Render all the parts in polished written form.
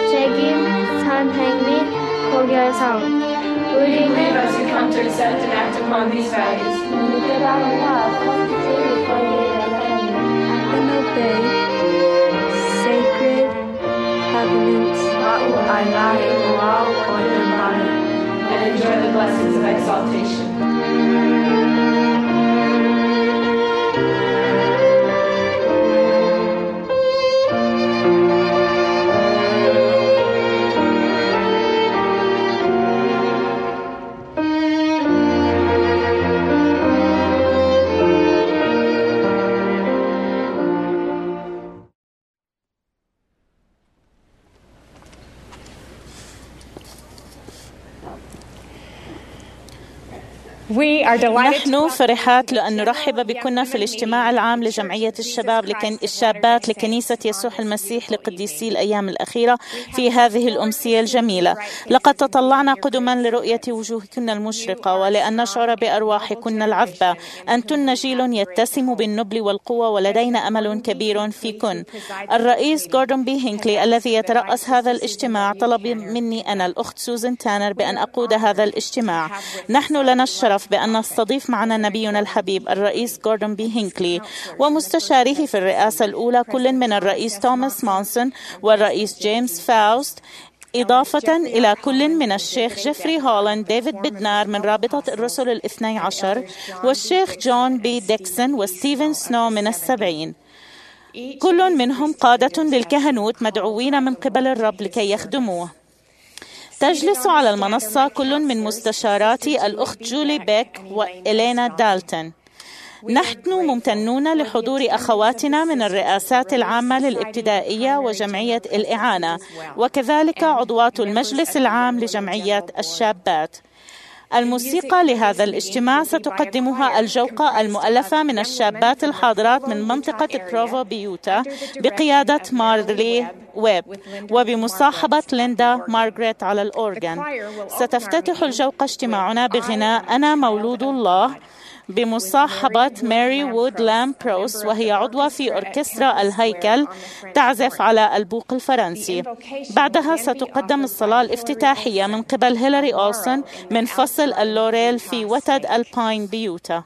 책임, 선택 및 고결성. 우리는 as we come to accept and act upon these values. And obey sacred covenants. And enjoy the blessings of exaltation. نحن فرحات لأن نرحب بكم في الاجتماع العام لجمعية الشابات لكنيسة يسوع المسيح لقديسي الأيام الأخيرة في هذه الأمسية الجميلة. لقد تطلعنا قدما لرؤية وجوهكن المشرقة ولأن نشعر بأرواحكن العذبة. أنتن جيل يتسم بالنبل والقوة ولدينا أمل كبير فيكن. الرئيس جوردون بي هينكلي الذي يترأس هذا الاجتماع طلب مني أنا الأخت سوزان تانر بأن أقود هذا الاجتماع. نحن لنا الشرف بأن نستضيف معنا نبينا الحبيب الرئيس جوردون بي هينكلي ومستشاريه في الرئاسة الأولى كل من الرئيس توماس مونسون والرئيس جيمس فاوست، إضافة إلى كل من الشيخ جيفري هولاند ديفيد بدنار من رابطة الرسل الاثني عشر والشيخ جون بي ديكسون وستيفن سنو من السبعين. كل منهم قادة للكهنوت مدعوين من قبل الرب لكي يخدموه. تجلس على المنصة كل من مستشاراتي الأخت جولي بيك وإلينا دالتون. نحن ممتنون لحضور أخواتنا من الرئاسات العامة للابتدائية وجمعية الإعانة وكذلك عضوات المجلس العام لجمعية الشابات. الموسيقى لهذا الاجتماع ستقدمها الجوقة المؤلفة من الشابات الحاضرات من منطقة بروفو بيوتا بقيادة مارلي ويب وبمصاحبة ليندا مارغريت على الأورغان. ستفتتح الجوقة اجتماعنا بغناء أنا مولود الله بمصاحبة ماري وود لام بروس وهي عضوة في أوركسترا الهيكل تعزف على البوق الفرنسي. بعدها ستقدم الصلاة الافتتاحية من قبل هيلاري أولسون من فصل اللوريل في وتد الباين بيوتا.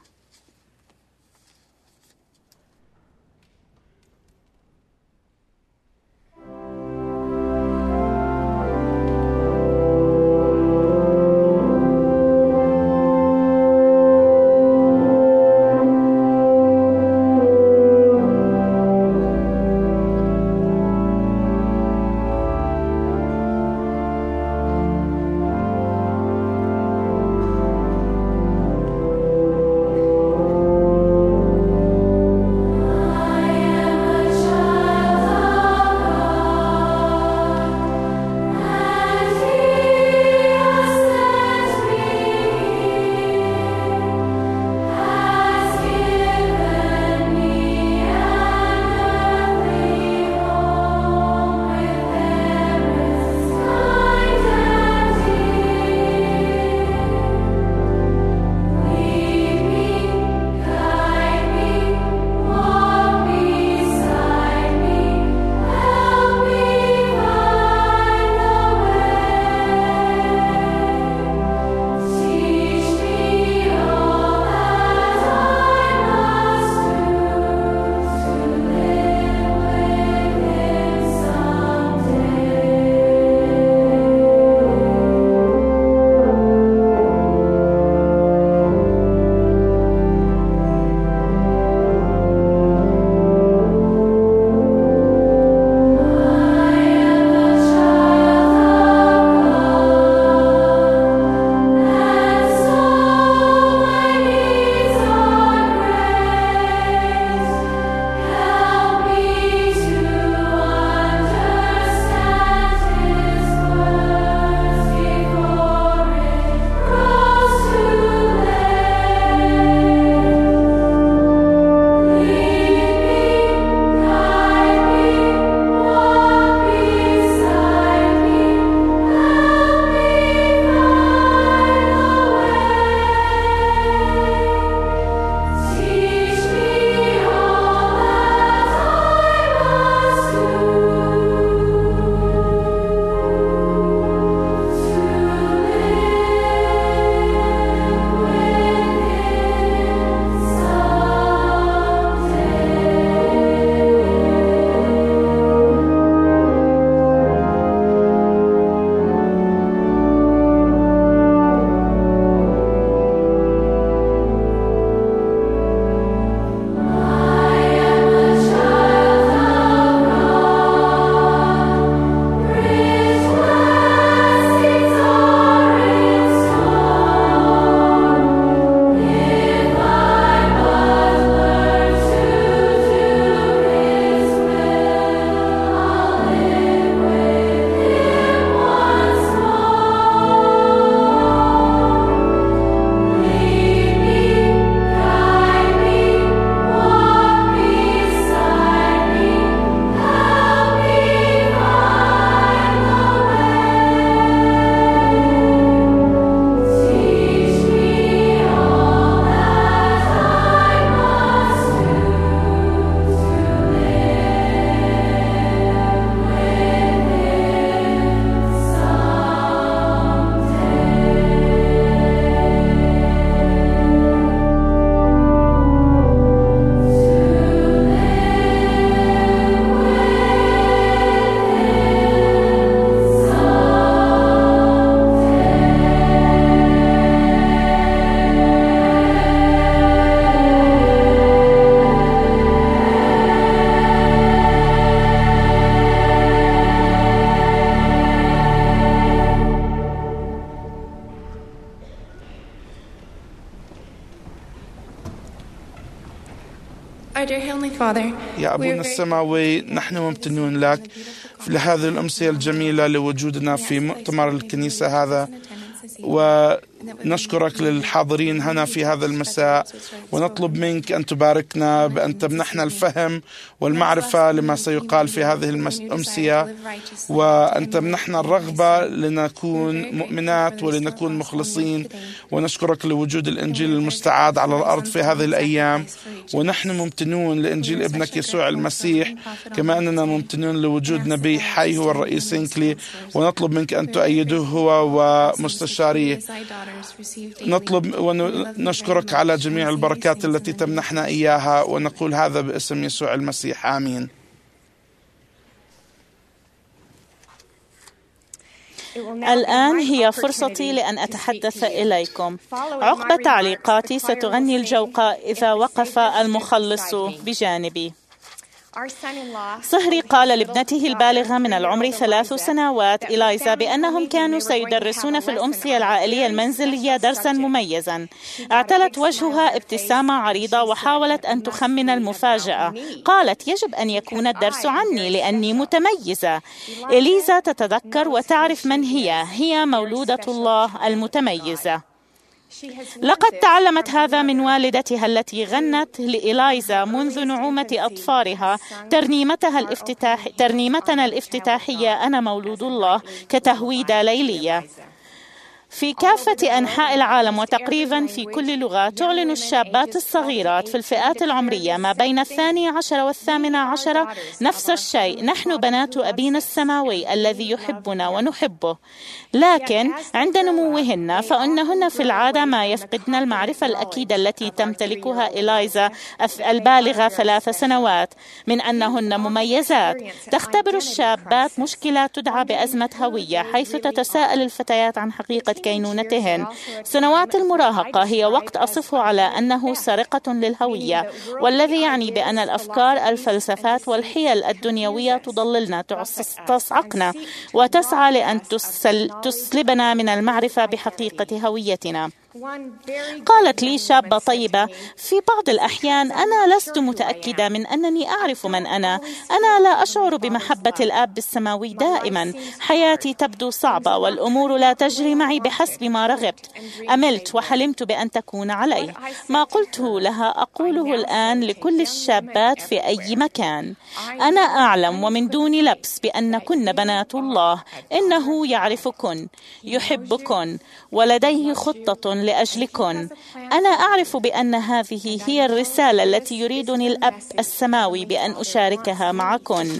يا أبونا السماوي، نحن ممتنون لك لهذه الأمسية الجميلة لوجودنا في مؤتمر الكنيسة هذا، ونشكرك للحاضرين هنا في هذا المساء، ونطلب منك أن تباركنا بأن تمنحنا الفهم والمعرفة لما سيقال في هذه الأمسية، وأن تمنحنا الرغبة لنكون مؤمنات ولنكون مخلصين. ونشكرك لوجود الإنجيل المستعاد على الأرض في هذه الأيام، ونحن ممتنون لإنجيل ابنك يسوع المسيح، كما أننا ممتنون لوجود نبي حي هو الرئيس هينكلي، ونطلب منك أن تؤيده هو ومستشاريه. نطلب ونشكرك على جميع البركات التي تمنحنا إياها، ونقول هذا باسم يسوع المسيح، آمين. الآن هي فرصتي لأن أتحدث إليكم. عقب تعليقاتي ستغني الجوقة إذا وقف المخلص بجانبي. صهري قال لابنته البالغة من العمر 3 سنوات إلايزا بأنهم كانوا سيدرسون في الأمسية العائلية المنزلية درسا مميزا. اعتلت وجهها ابتسامة عريضة وحاولت أن تخمن المفاجأة. قالت: يجب أن يكون الدرس عني لأني متميزة. إليزا تتذكر وتعرف من هي مولودة الله المتميزة. لقد تعلمت هذا من والدتها التي غنت لإلايزا منذ نعومة أطفالها ترنيمتنا الافتتاحية أنا مولود الله كتهويدة ليلية. في كافة أنحاء العالم وتقريبا في كل لغة تعلن الشابات الصغيرات في الفئات العمرية ما بين 12 و18 نفس الشيء: نحن بنات أبينا السماوي الذي يحبنا ونحبه. لكن عند نموهن فإنهن في العادة ما يفقدن المعرفة الأكيدة التي تمتلكها إلايزا البالغة 3 سنوات من أنهن مميزات. تختبر الشابات مشكلة تدعى بأزمة هوية، حيث تتساءل الفتيات عن حقيقة كينونتهن. سنوات المراهقة هي وقت أصفه على أنه سرقة للهوية، والذي يعني بأن الأفكار، الفلسفات والحيل الدنيوية تضللنا، تصعقنا وتسعى لأن تسلبنا من المعرفة بحقيقة هويتنا. قالت لي شابة طيبة: في بعض الأحيان أنا لست متأكدة من أنني أعرف من أنا لا أشعر بمحبة الآب السماوي دائما. حياتي تبدو صعبة والأمور لا تجري معي بحسب ما رغبت. أملت وحلمت بأن تكون علي. ما قلته لها أقوله الآن لكل الشابات في أي مكان: أنا أعلم ومن دون لبس بأنكن بنات الله. إنه يعرفكن، يحبكن، ولديه خطة لأجلكن. أنا أعرف بأن هذه هي الرسالة التي يريدني الأب السماوي بأن أشاركها معكن.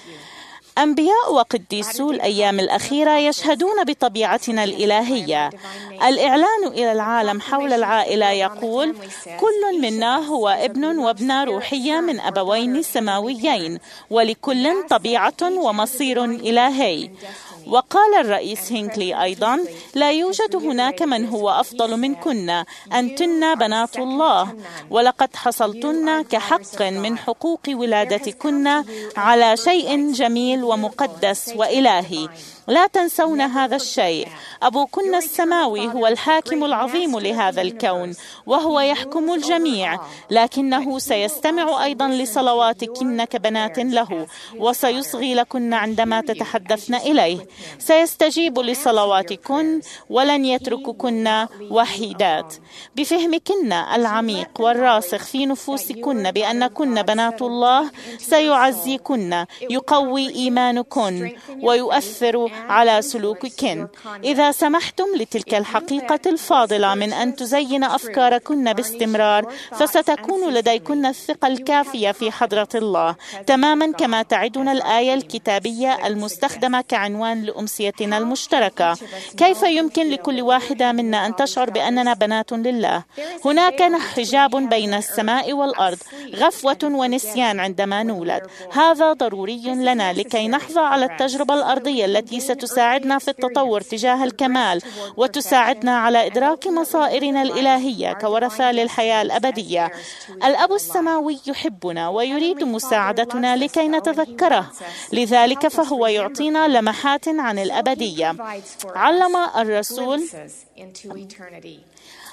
أنبياء وقديسو الأيام الأخيرة يشهدون بطبيعتنا الإلهية. الإعلان إلى العالم حول العائلة يقول: كل منا هو ابن وابنة روحية من أبوين سماويين، ولكل طبيعة ومصير إلهي. وقال الرئيس هينكلي أيضا: لا يوجد هناك من هو أفضل منكن، أنتن بنات الله، ولقد حصلتن كحق من حقوق ولادتكن على شيء جميل ومقدس وإلهي. لا تنسون هذا الشيء. أبوكن السماوي هو الحاكم العظيم لهذا الكون، وهو يحكم الجميع، لكنه سيستمع أيضا لصلواتكن كبنات له، وسيصغي لكن عندما تتحدثن إليه. سيستجيب لصلواتكن ولن يترككن وحيدات. بفهمكن العميق والراسخ في نفوسكن بأنكن بنات الله سيعزيكن، يقوي إيمانكن، ويؤثر على سلوككن. إذا سمحتم لتلك الحقيقة الفاضلة من أن تزين أفكاركن باستمرار، فستكون لديكن الثقة الكافية في حضرة الله، تماما كما تعدنا الآية الكتابية المستخدمة كعنوان لأمسيتنا المشتركة. كيف يمكن لكل واحدة منا أن تشعر بأننا بنات لله؟ هناك حجاب بين السماء والأرض، غفوة ونسيان عندما نولد. هذا ضروري لنا لكي نحظى على التجربة الأرضية التي ستساعدنا في التطور تجاه الكمال، وتساعدنا على إدراك مصائرنا الإلهية كورثة للحياة الأبدية. الأب السماوي يحبنا ويريد مساعدتنا لكي نتذكره، لذلك فهو يعطينا لمحات عن الأبدية. علم الرسول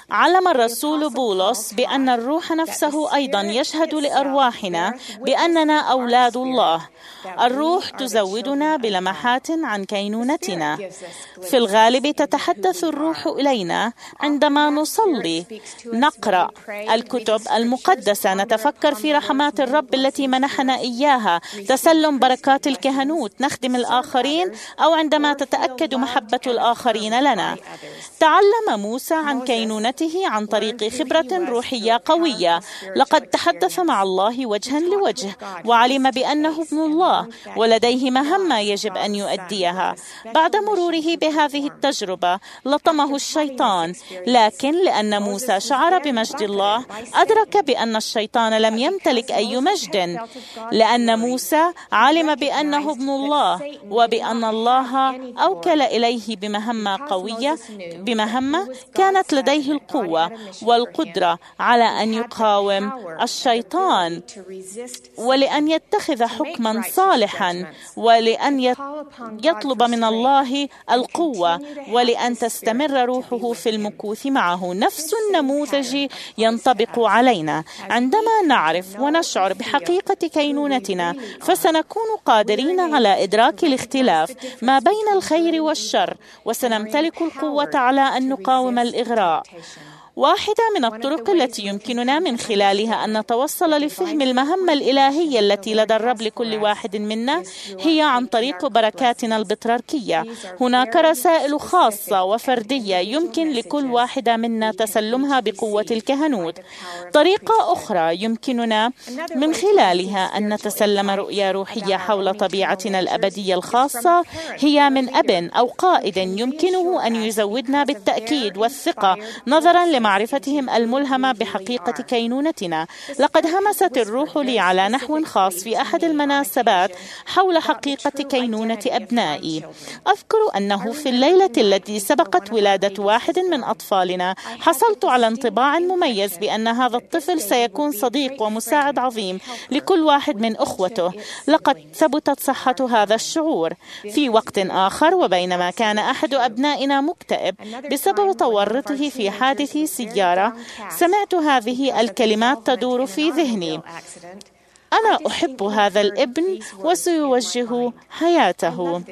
علم الرسول بولس بأن الروح نفسه أيضا يشهد لأرواحنا بأننا أولاد الله. الروح تزودنا بلمحات عن كينونتنا. في الغالب تتحدث الروح إلينا عندما نصلي، نقرأ الكتب المقدسة، نتفكر في رحمات الرب التي منحنا إياها، تسلم بركات الكهنوت، نخدم الآخرين، أو عندما تتأكد محبة الآخرين لنا. تعلم موسى عن كينونته عن طريق خبرة روحية قوية. لقد تحدث مع الله وجها لوجه، وعلم بأنه ابن الله ولديه مهمة يجب أن يؤديها. بعد مروره بهذه التجربة لطمه الشيطان، لكن لأن موسى شعر بمجد الله أدرك بأن الشيطان لم يمتلك أي مجد، لأن موسى علم بأنه ابن الله وبأن الله أوكل إليه بمهمة كانت لديه القوة والقدرة على أن يقاوم الشيطان، ولأن يتخذ حكما صالحا، ولأن يطلب من الله القوة، ولأن تستمر روحه في المكوث معه. نفس النموذج ينطبق علينا. عندما نعرف ونشعر بحقيقة كينونتنا فسنكون قادرين على إدراك الاختلاف ما بين الخير والشر، وسنمتلك القوة على أن نقاوم الإغراء. واحدة من الطرق التي يمكننا من خلالها أن نتوصل لفهم المهمة الإلهية التي لدى الرب لكل واحد منا هي عن طريق بركاتنا البطريركية. هناك رسائل خاصة وفردية يمكن لكل واحدة منا تسلمها بقوة الكهنوت. طريقة أخرى يمكننا من خلالها أن نتسلم رؤية روحية حول طبيعتنا الأبدية الخاصة هي من أب أو قائد يمكنه أن يزودنا بالتأكيد والثقة نظرا معرفتهم الملهمة بحقيقة كينونتنا. لقد همست الروح لي على نحو خاص في أحد المناسبات حول حقيقة كينونة أبنائي. أذكر أنه في الليلة التي سبقت ولادة واحد من أطفالنا حصلت على انطباع مميز بأن هذا الطفل سيكون صديق ومساعد عظيم لكل واحد من أخوته. لقد ثبتت صحة هذا الشعور. في وقت آخر، وبينما كان أحد أبنائنا مكتئب بسبب تورطه في حادث سيارة، سمعت هذه الكلمات تدور في ذهني: أنا أحب هذا الابن وسيوجه حياته.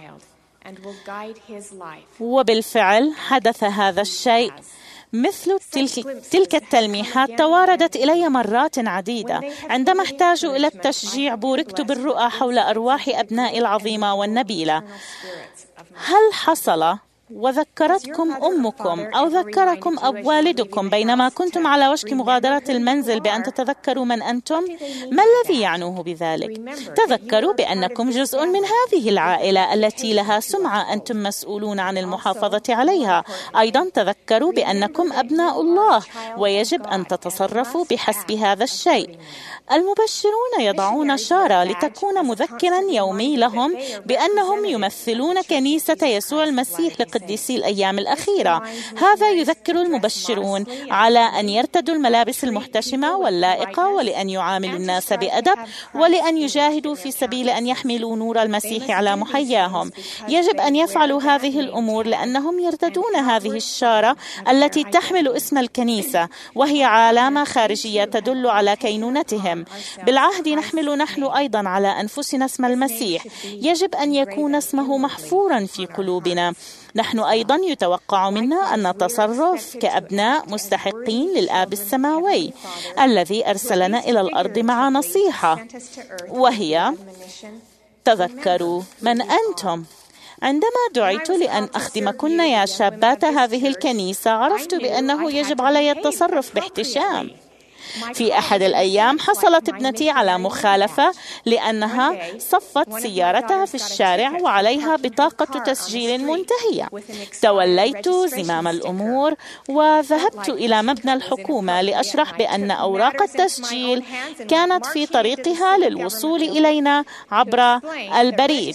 وبالفعل حدث هذا الشيء. مثل تلك التلميحات تواردت إلي مرات عديدة. عندما احتاج إلى التشجيع بوركت بالرؤى حول أرواح أبنائي العظيمة والنبيلة. هل حصل وذكرتكم أمكم أو ذكركم أو والدكم بينما كنتم على وشك مغادرة المنزل بأن تتذكروا من أنتم؟ ما الذي يعنوه بذلك؟ تذكروا بأنكم جزء من هذه العائلة التي لها سمعة أنتم مسؤولون عن المحافظة عليها. أيضا تذكروا بأنكم أبناء الله ويجب أن تتصرفوا بحسب هذا الشيء. المبشرون يضعون شارة لتكون مذكرا يومي لهم بأنهم يمثلون كنيسة يسوع المسيح قديسي الأيام الأخيرة. هذا يذكر المبشرون على أن يرتدوا الملابس المحتشمة واللائقة، ولأن يعاملوا الناس بأدب، ولأن يجاهدوا في سبيل أن يحملوا نور المسيح على محياهم. يجب أن يفعلوا هذه الأمور لأنهم يرتدون هذه الشارة التي تحمل اسم الكنيسة، وهي علامة خارجية تدل على كينونتهم. بالعهد نحمل نحن أيضا على أنفسنا اسم المسيح. يجب أن يكون اسمه محفورا في قلوبنا. نحن أيضا يتوقع منا أن نتصرف كأبناء مستحقين للآب السماوي الذي أرسلنا إلى الأرض مع نصيحة، وهي: تذكروا من أنتم. عندما دعيت لأن أخدمكن يا شابات هذه الكنيسة، عرفت بأنه يجب علي التصرف باحتشام. في أحد الأيام حصلت ابنتي على مخالفة لأنها صفت سيارتها في الشارع وعليها بطاقة تسجيل منتهية. توليت زمام الأمور وذهبت إلى مبنى الحكومة لأشرح بأن أوراق التسجيل كانت في طريقها للوصول إلينا عبر البريد.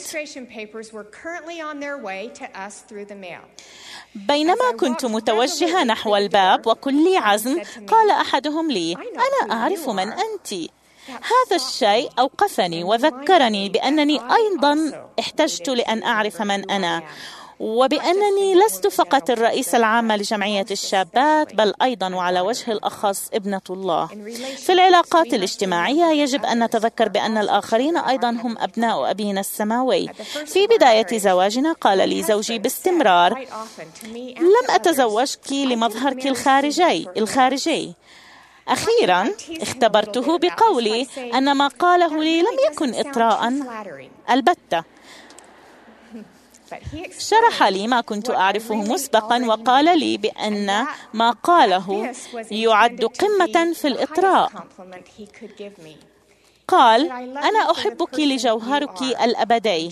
بينما كنت متوجهة نحو الباب وكلي عزم، قال أحدهم لي: أنا أعرف من أنت. هذا الشيء أوقفني وذكرني بأنني أيضا احتجت لأن أعرف من أنا. وبأنني لست فقط الرئيسة العامة لجمعية الشابات، بل أيضا وعلى وجه الأخص ابنة الله. في العلاقات الاجتماعية يجب أن نتذكر بأن الآخرين أيضا هم أبناء أبينا السماوي. في بداية زواجنا قال لي زوجي باستمرار: لم أتزوجك لمظهرك الخارجي. أخيرا اختبرته بقولي أن ما قاله لي لم يكن إطراء البتة. شرح لي ما كنت أعرفه مسبقا وقال لي بأن ما قاله يعد قمة في الإطراء. قال: أنا أحبك لجوهرك الأبدي.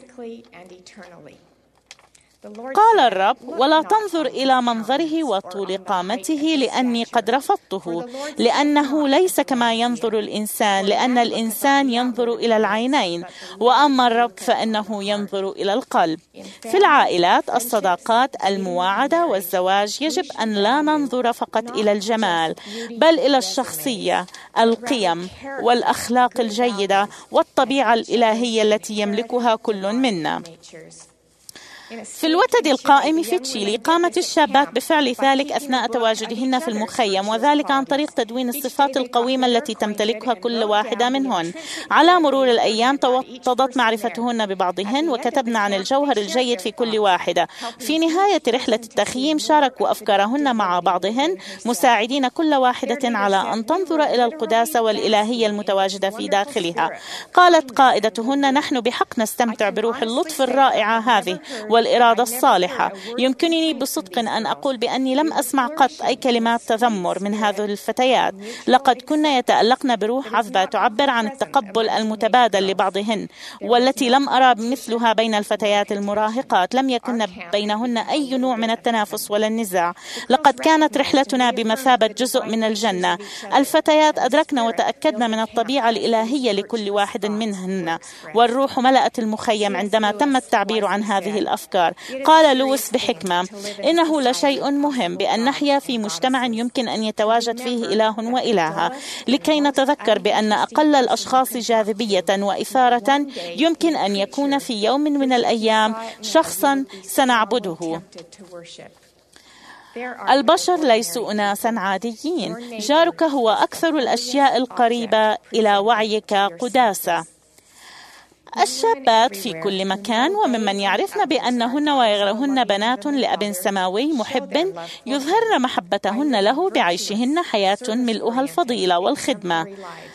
قال الرب: ولا تنظر إلى منظره وطول قامته، لأني قد رفضته، لأنه ليس كما ينظر الإنسان، لأن الإنسان ينظر إلى العينين، وأما الرب فإنه ينظر إلى القلب. في العائلات، الصداقات، المواعدة والزواج يجب أن لا ننظر فقط إلى الجمال، بل إلى الشخصية، القيم والأخلاق الجيدة والطبيعة الإلهية التي يملكها كل منا. في الوتد القائم في تشيلي، قامت الشابات بفعل ذلك أثناء تواجدهن في المخيم، وذلك عن طريق تدوين الصفات القويمة التي تمتلكها كل واحدة منهن. على مرور الأيام توطدت معرفتهن ببعضهن، وكتبن عن الجوهر الجيد في كل واحدة. في نهاية رحلة التخييم شاركوا أفكارهن مع بعضهن، مساعدين كل واحدة على أن تنظر إلى القداسة والإلهية المتواجدة في داخلها. قالت قائدتهن: نحن بحق نستمتع بروح اللطف الرائعة هذه والإرادة الصالحة. يمكنني بصدق أن أقول بأني لم أسمع قط أي كلمات تذمر من هذه الفتيات. لقد كن يتألقن بروح عذبة تعبر عن التقبل المتبادل لبعضهن، والتي لم أرى مثلها بين الفتيات المراهقات. لم يكن بينهن أي نوع من التنافس ولا النزاع. لقد كانت رحلتنا بمثابة جزء من الجنة. الفتيات أدركن وتأكدن من الطبيعة الإلهية لكل واحد منهن، والروح ملأت المخيم عندما تم التعبير عن هذه الأفكار. قال لويس بحكمة: إنه لشيء مهم بأن نحيا في مجتمع يمكن أن يتواجد فيه إله وإلهة، لكي نتذكر بأن أقل الأشخاص جاذبية وإثارة يمكن أن يكون في يوم من الأيام شخصا سنعبده. البشر ليسوا أناسا عاديين. جارك هو أكثر الأشياء القريبة إلى وعيك قداسة. الشابات في كل مكان وممن يعرفن بأنهن وغيرهن بنات لأب سماوي محب يظهرن محبتهن له بعيشهن حياة ملؤها الفضيلة والخدمة.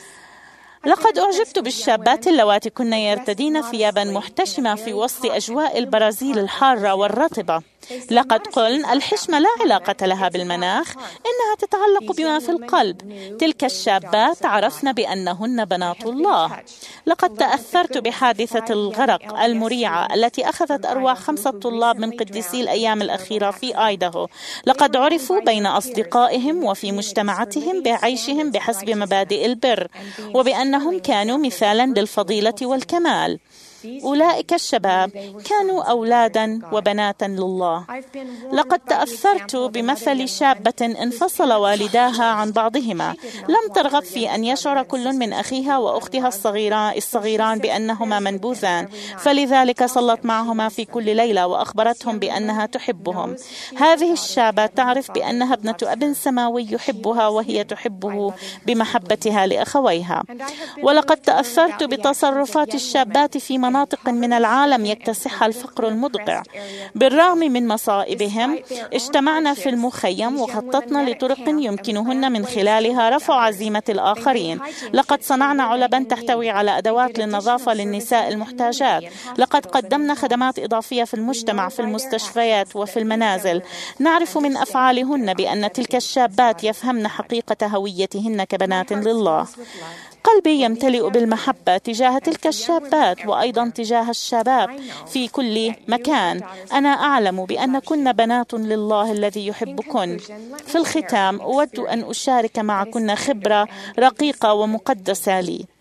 لقد أعجبت بالشابات اللواتي كن يرتدين ثيابا محتشمة في وسط أجواء البرازيل الحارة والرطبة. لقد قلن: الحشمة لا علاقة لها بالمناخ، إنها تتعلق بما في القلب. تلك الشابات عرفن بأنهن بنات الله. لقد تأثرت بحادثة الغرق المريعة التي أخذت أرواح 5 طلاب من قديسي الأيام الأخيرة في آيداهو. لقد عرفوا بين أصدقائهم وفي مجتمعاتهم بعيشهم بحسب مبادئ البر، وبأنهم كانوا مثالا للفضيلة والكمال. أولئك الشباب كانوا أولادا وبناتا لله. لقد تأثرت بمثل شابة انفصل والداها عن بعضهما. لم ترغب في أن يشعر كل من أخيها وأختها الصغيران بأنهما منبوذان، فلذلك صلت معهما في كل ليلة وأخبرتهم بأنها تحبهم. هذه الشابة تعرف بأنها ابنة أب سماوي يحبها، وهي تحبه بمحبتها لأخويها. ولقد تأثرت بتصرفات الشابات في مناطق من العالم يكتسحها الفقر المدقع. بالرغم من مصائبهم اجتمعنا في المخيم وخططنا لطرق يمكنهن من خلالها رفع عزيمة الآخرين. لقد صنعنا علبا تحتوي على أدوات للنظافة للنساء المحتاجات. لقد قدمنا خدمات إضافية في المجتمع، في المستشفيات وفي المنازل. نعرف من أفعالهن بأن تلك الشابات يفهمن حقيقة هويتهن كبنات لله. قلبي يمتلئ بالمحبة تجاه تلك الشابات وأيضا تجاه الشباب في كل مكان. أنا أعلم بأنكن بنات لله الذي يحبكن. في الختام أود أن أشارك معكن خبرة رقيقة ومقدسة لي.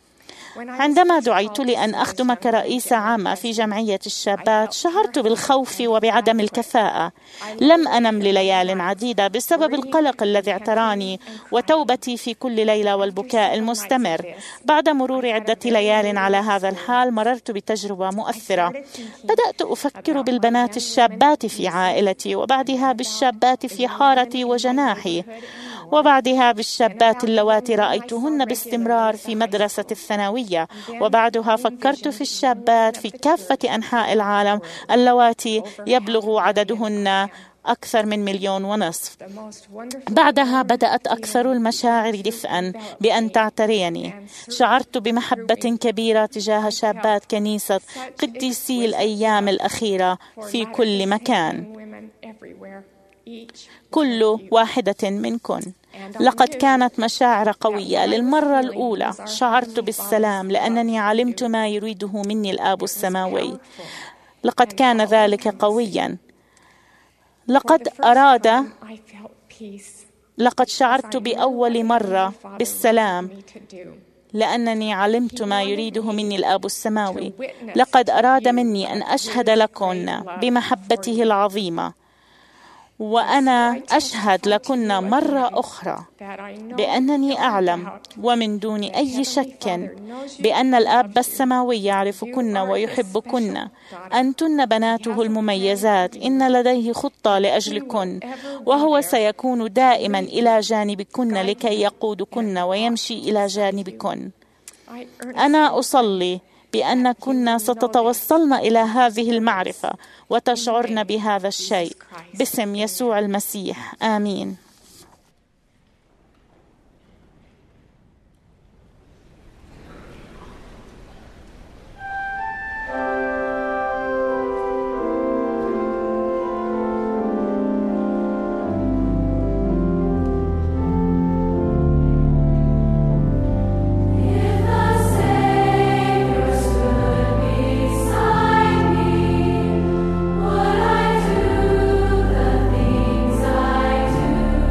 عندما دعيت لأن أخدم كرئيسة عامة في جمعية الشابات شعرت بالخوف وبعدم الكفاءة. لم أنم لليال عديدة بسبب القلق الذي اعتراني وتوبتي في كل ليلة والبكاء المستمر. بعد مرور عدة ليال على هذا الحال مررت بتجربة مؤثرة. بدأت أفكر بالبنات الشابات في عائلتي، وبعدها بالشابات في حارتي وجناحي، وبعدها بالشابات اللواتي رأيتهن باستمرار في مدرسة الثانوية، وبعدها فكرت في الشابات في كافة أنحاء العالم اللواتي يبلغ عددهن أكثر من 1.5 مليون. بعدها بدأت أكثر المشاعر دفئا بأن تعتريني. شعرت بمحبة كبيرة تجاه شابات كنيسة قديسي الأيام الأخيرة في كل مكان، كل واحدة منكن. لقد كانت مشاعر قوية. للمرة الأولى شعرت بالسلام لأنني علمت ما يريده مني الآب السماوي. لقد كان ذلك قويا. لقد شعرت بأول مرة بالسلام لأنني علمت ما يريده مني الآب السماوي. لقد أراد مني أن أشهد لكن بمحبته العظيمة، وأنا أشهد لكن مرة أخرى بأنني أعلم ومن دون أي شك بأن الآب السماوي يعرفكن ويحبكن. أنتن بناته المميزات. إن لديه خطة لأجلكن، وهو سيكون دائما إلى جانبكن لكي يقودكن ويمشي إلى جانبكن. أنا أصلي بأنكن ستتوصلن إلى هذه المعرفة وتشعرن بهذا الشيء باسم يسوع المسيح. آمين. Would I do the things I do?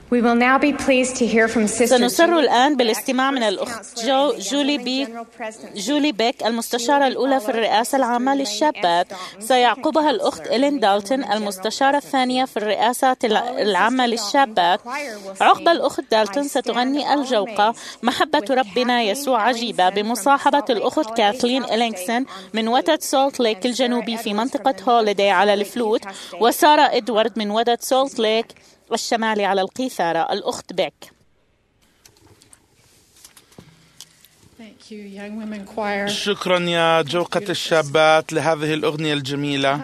سنسر الآن بالاستماع من الأخت جولي بيك المستشارة الأولى في الرئاسة العامة للشابات. سيعقبها الأخت إلين دالتون المستشارة الثانية في الرئاسة العامة للشابات. عقب الأخت دالتون ستغني الجوقة محبة ربنا يسوع عجيبة بمصاحبة الأخت كاثلين إلينغسون من وتد سولت ليك الجنوبي في منطقة هوليداي على الفلوت، وسارة إدوارد من وتد سولت ليك الشمالي على القيثارة. الأخت بيك. شكرا يا جوقة الشابات لهذه الأغنية الجميلة.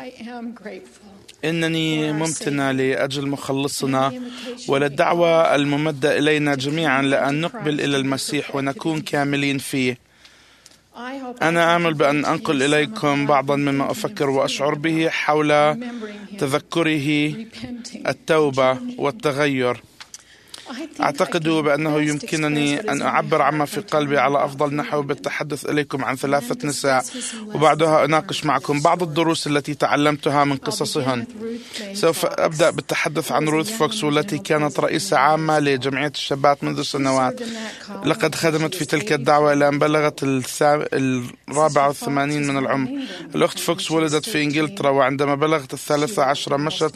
إنني ممتنة لأجل مخلصنا وللدعوة الممدة إلينا جميعا لأن نقبل إلى المسيح ونكون كاملين فيه. أنا آمل بأن أنقل إليكم بعضا مما أفكر وأشعر به حول تذكره التوبة والتغير. أعتقد بأنه يمكنني أن أعبر عما في قلبي على أفضل نحو بالتحدث إليكم عن 3 نساء، وبعدها أناقش معكم بعض الدروس التي تعلمتها من قصصهن. سوف أبدأ بالتحدث عن روث فوكس، والتي كانت رئيسة عامة لجمعية الشابات منذ سنوات. لقد خدمت في تلك الدعوة إلى أن بلغت 84 من العمر. الأخت فوكس ولدت في إنجلترا، وعندما بلغت 13 مشت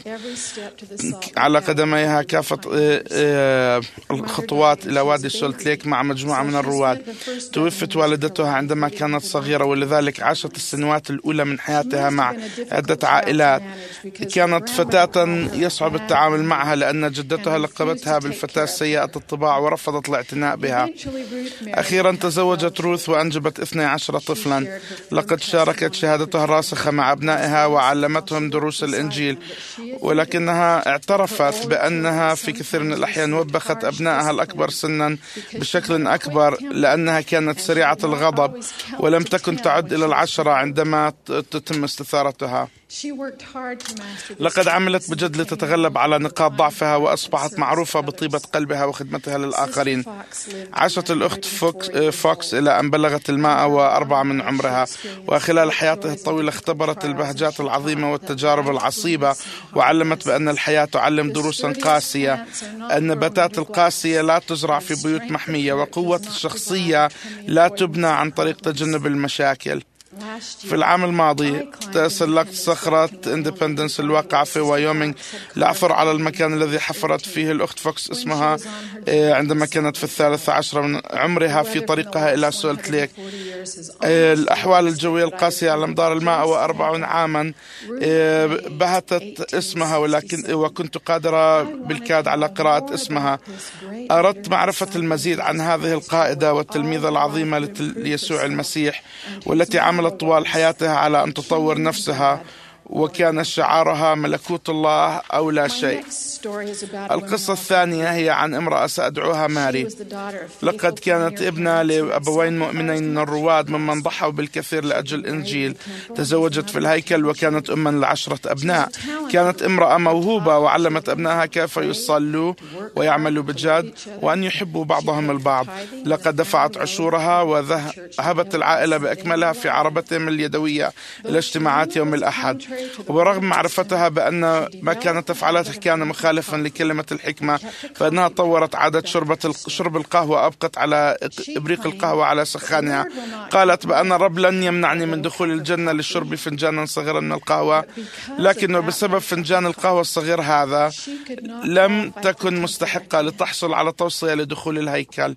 على قدميها كافة الخطوات إلى وادي سولت ليك مع مجموعة من الرواد. توفت والدتها عندما كانت صغيرة، ولذلك عاشت السنوات الأولى من حياتها مع عدة عائلات. كانت فتاة يصعب التعامل معها لأن جدتها لقبتها بالفتاة سيئة الطباع ورفضت الاعتناء بها. أخيرا تزوجت روث وأنجبت 12 طفلا. لقد شاركت شهادتها الراسخة مع أبنائها وعلمتهم دروس الإنجيل، ولكنها اعترفت بأنها في كثير من الأحيان وبخت أبنائها الأكبر سنا بشكل أكبر لأنها كانت سريعة الغضب، ولم تكن تعد إلى 10 عندما تتم استثارتها. لقد عملت بجد لتتغلب على نقاط ضعفها، وأصبحت معروفة بطيبة قلبها وخدمتها للآخرين. عاشت الأخت فوكس إلى أن بلغت 104 من عمرها، وخلال حياتها الطويلة اختبرت البهجات العظيمة والتجارب العصيبة، وعلمت بأن الحياة تعلم دروسا قاسية. النباتات القاسية لا تزرع في بيوت محمية، وقوة الشخصية لا تبنى عن طريق تجنب المشاكل. في العام الماضي تسلقت صخرة إندبندنس الواقعة في وايومينغ لأعثر على المكان الذي حفرت فيه الأخت فوكس اسمها عندما كانت في 13 من عمرها في طريقها إلى سولت ليك. الأحوال الجوية القاسية على مدار 140 عاما بهتت اسمها، وكنت قادرة بالكاد على قراءة اسمها. أردت معرفة المزيد عن هذه القائدة والتلميذة العظيمة ليسوع المسيح، والتي عملت طوال حياتها على أن تطور نفسها، وكان شعارها ملكوت الله أو لا شيء. القصة الثانية هي عن امرأة سأدعوها ماري. لقد كانت ابنة لأبوين مؤمنين من الرواد ممن ضحوا بالكثير لأجل الإنجيل. تزوجت في الهيكل وكانت أما ل10 أبناء. كانت امرأة موهوبة، وعلمت أبنائها كيف يصلوا ويعملوا بجد وأن يحبوا بعضهم البعض. لقد دفعت عشورها، وذهبت العائلة بأكملها في عربتهم اليدوية إلى اجتماعات يوم الأحد. وبرغم معرفتها بأن ما كانت تفعله كان مخالفا لكلمة الحكمة، فإنها طورت عادة شرب القهوة، أبقت على إبريق القهوة على سخانها. قالت بأن الرب لن يمنعني من دخول الجنة لشرب فنجانا صغيرا من القهوة، لكنه بسبب فنجان القهوة الصغير هذا لم تكن مستحقة لتحصل على توصية لدخول الهيكل،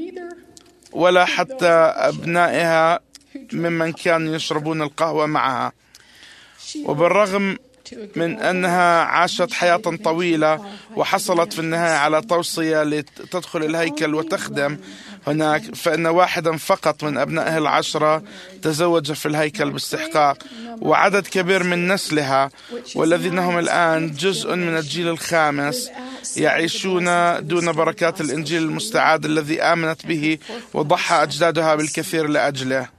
ولا حتى أبنائها ممن كانوا يشربون القهوة معها. وبالرغم من أنها عاشت حياة طويلة وحصلت في النهاية على توصية لتدخل الهيكل وتخدم هناك، فإن واحدا فقط من أبنائها 10 تزوج في الهيكل باستحقاق، وعدد كبير من نسلها والذين هم الآن جزء من الجيل الخامس يعيشون دون بركات الإنجيل المستعاد الذي آمنت به وضحى أجدادها بالكثير لأجله.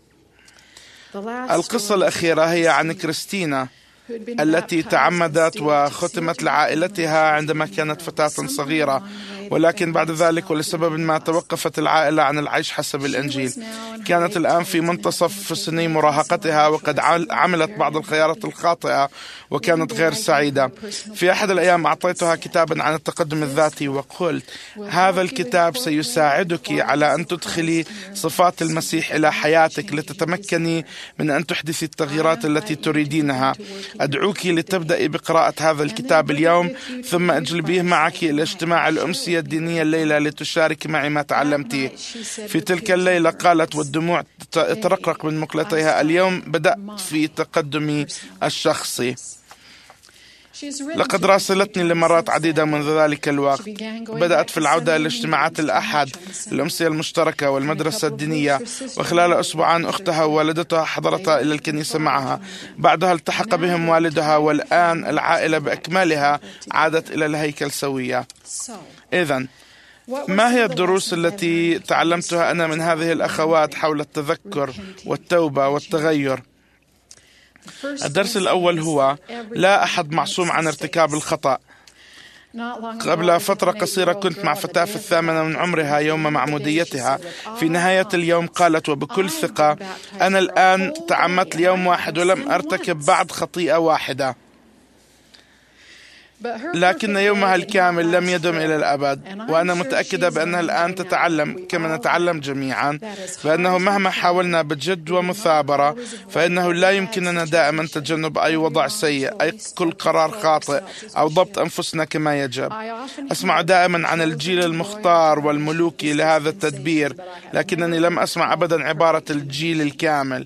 القصة الأخيرة هي عن كريستينا التي تعمدت وختمت لعائلتها عندما كانت فتاة صغيرة، ولكن بعد ذلك ولسبب ما توقفت العائلة عن العيش حسب الإنجيل. كانت الآن في منتصف سني مراهقتها، وقد عملت بعض الخيارات الخاطئة وكانت غير سعيدة. في أحد الأيام أعطيتها كتابا عن التقدم الذاتي وقلت: هذا الكتاب سيساعدك على أن تدخلي صفات المسيح إلى حياتك لتتمكني من أن تحدثي التغييرات التي تريدينها. أدعوك لتبدأي بقراءة هذا الكتاب اليوم، ثم أجلبيه معك إلى اجتماع الأمسية الدينية الليلة لتشارك معي ما تعلمتيه. في تلك الليلة قالت والدموع ترقرق من مقلتيها: اليوم بدأت في تقدمي الشخصي. لقد راسلتني لمرات عديدة منذ ذلك الوقت. بدأت في العودة إلى اجتماعات الأحد، الأمسية المشتركة والمدرسة الدينية، وخلال أسبوعان أختها ووالدتها حضرتا إلى الكنيسة معها. بعدها التحق بهم والدها، والآن العائلة بأكملها عادت إلى الهيكل سوية. إذن ما هي الدروس التي تعلمتها أنا من هذه الأخوات حول التذكر والتوبة والتغير؟ الدرس الأول هو: لا أحد معصوم عن ارتكاب الخطأ. قبل فترة قصيرة كنت مع فتاة في 8 من عمرها يوم معموديتها. في نهاية اليوم قالت وبكل ثقة: أنا الآن تعمدت ليوم واحد ولم أرتكب بعد خطيئة واحدة. لكن يومها الكامل لم يدم إلى الأبد، وأنا متأكدة بأنها الآن تتعلم كما نتعلم جميعا، بأنه مهما حاولنا بجد ومثابرة فإنه لا يمكننا دائما تجنب أي وضع سيء، أي كل قرار خاطئ، أو ضبط أنفسنا كما يجب. أسمع دائما عن الجيل المختار والملوكي لهذا التدبير، لكنني لم أسمع أبدا عبارة الجيل الكامل.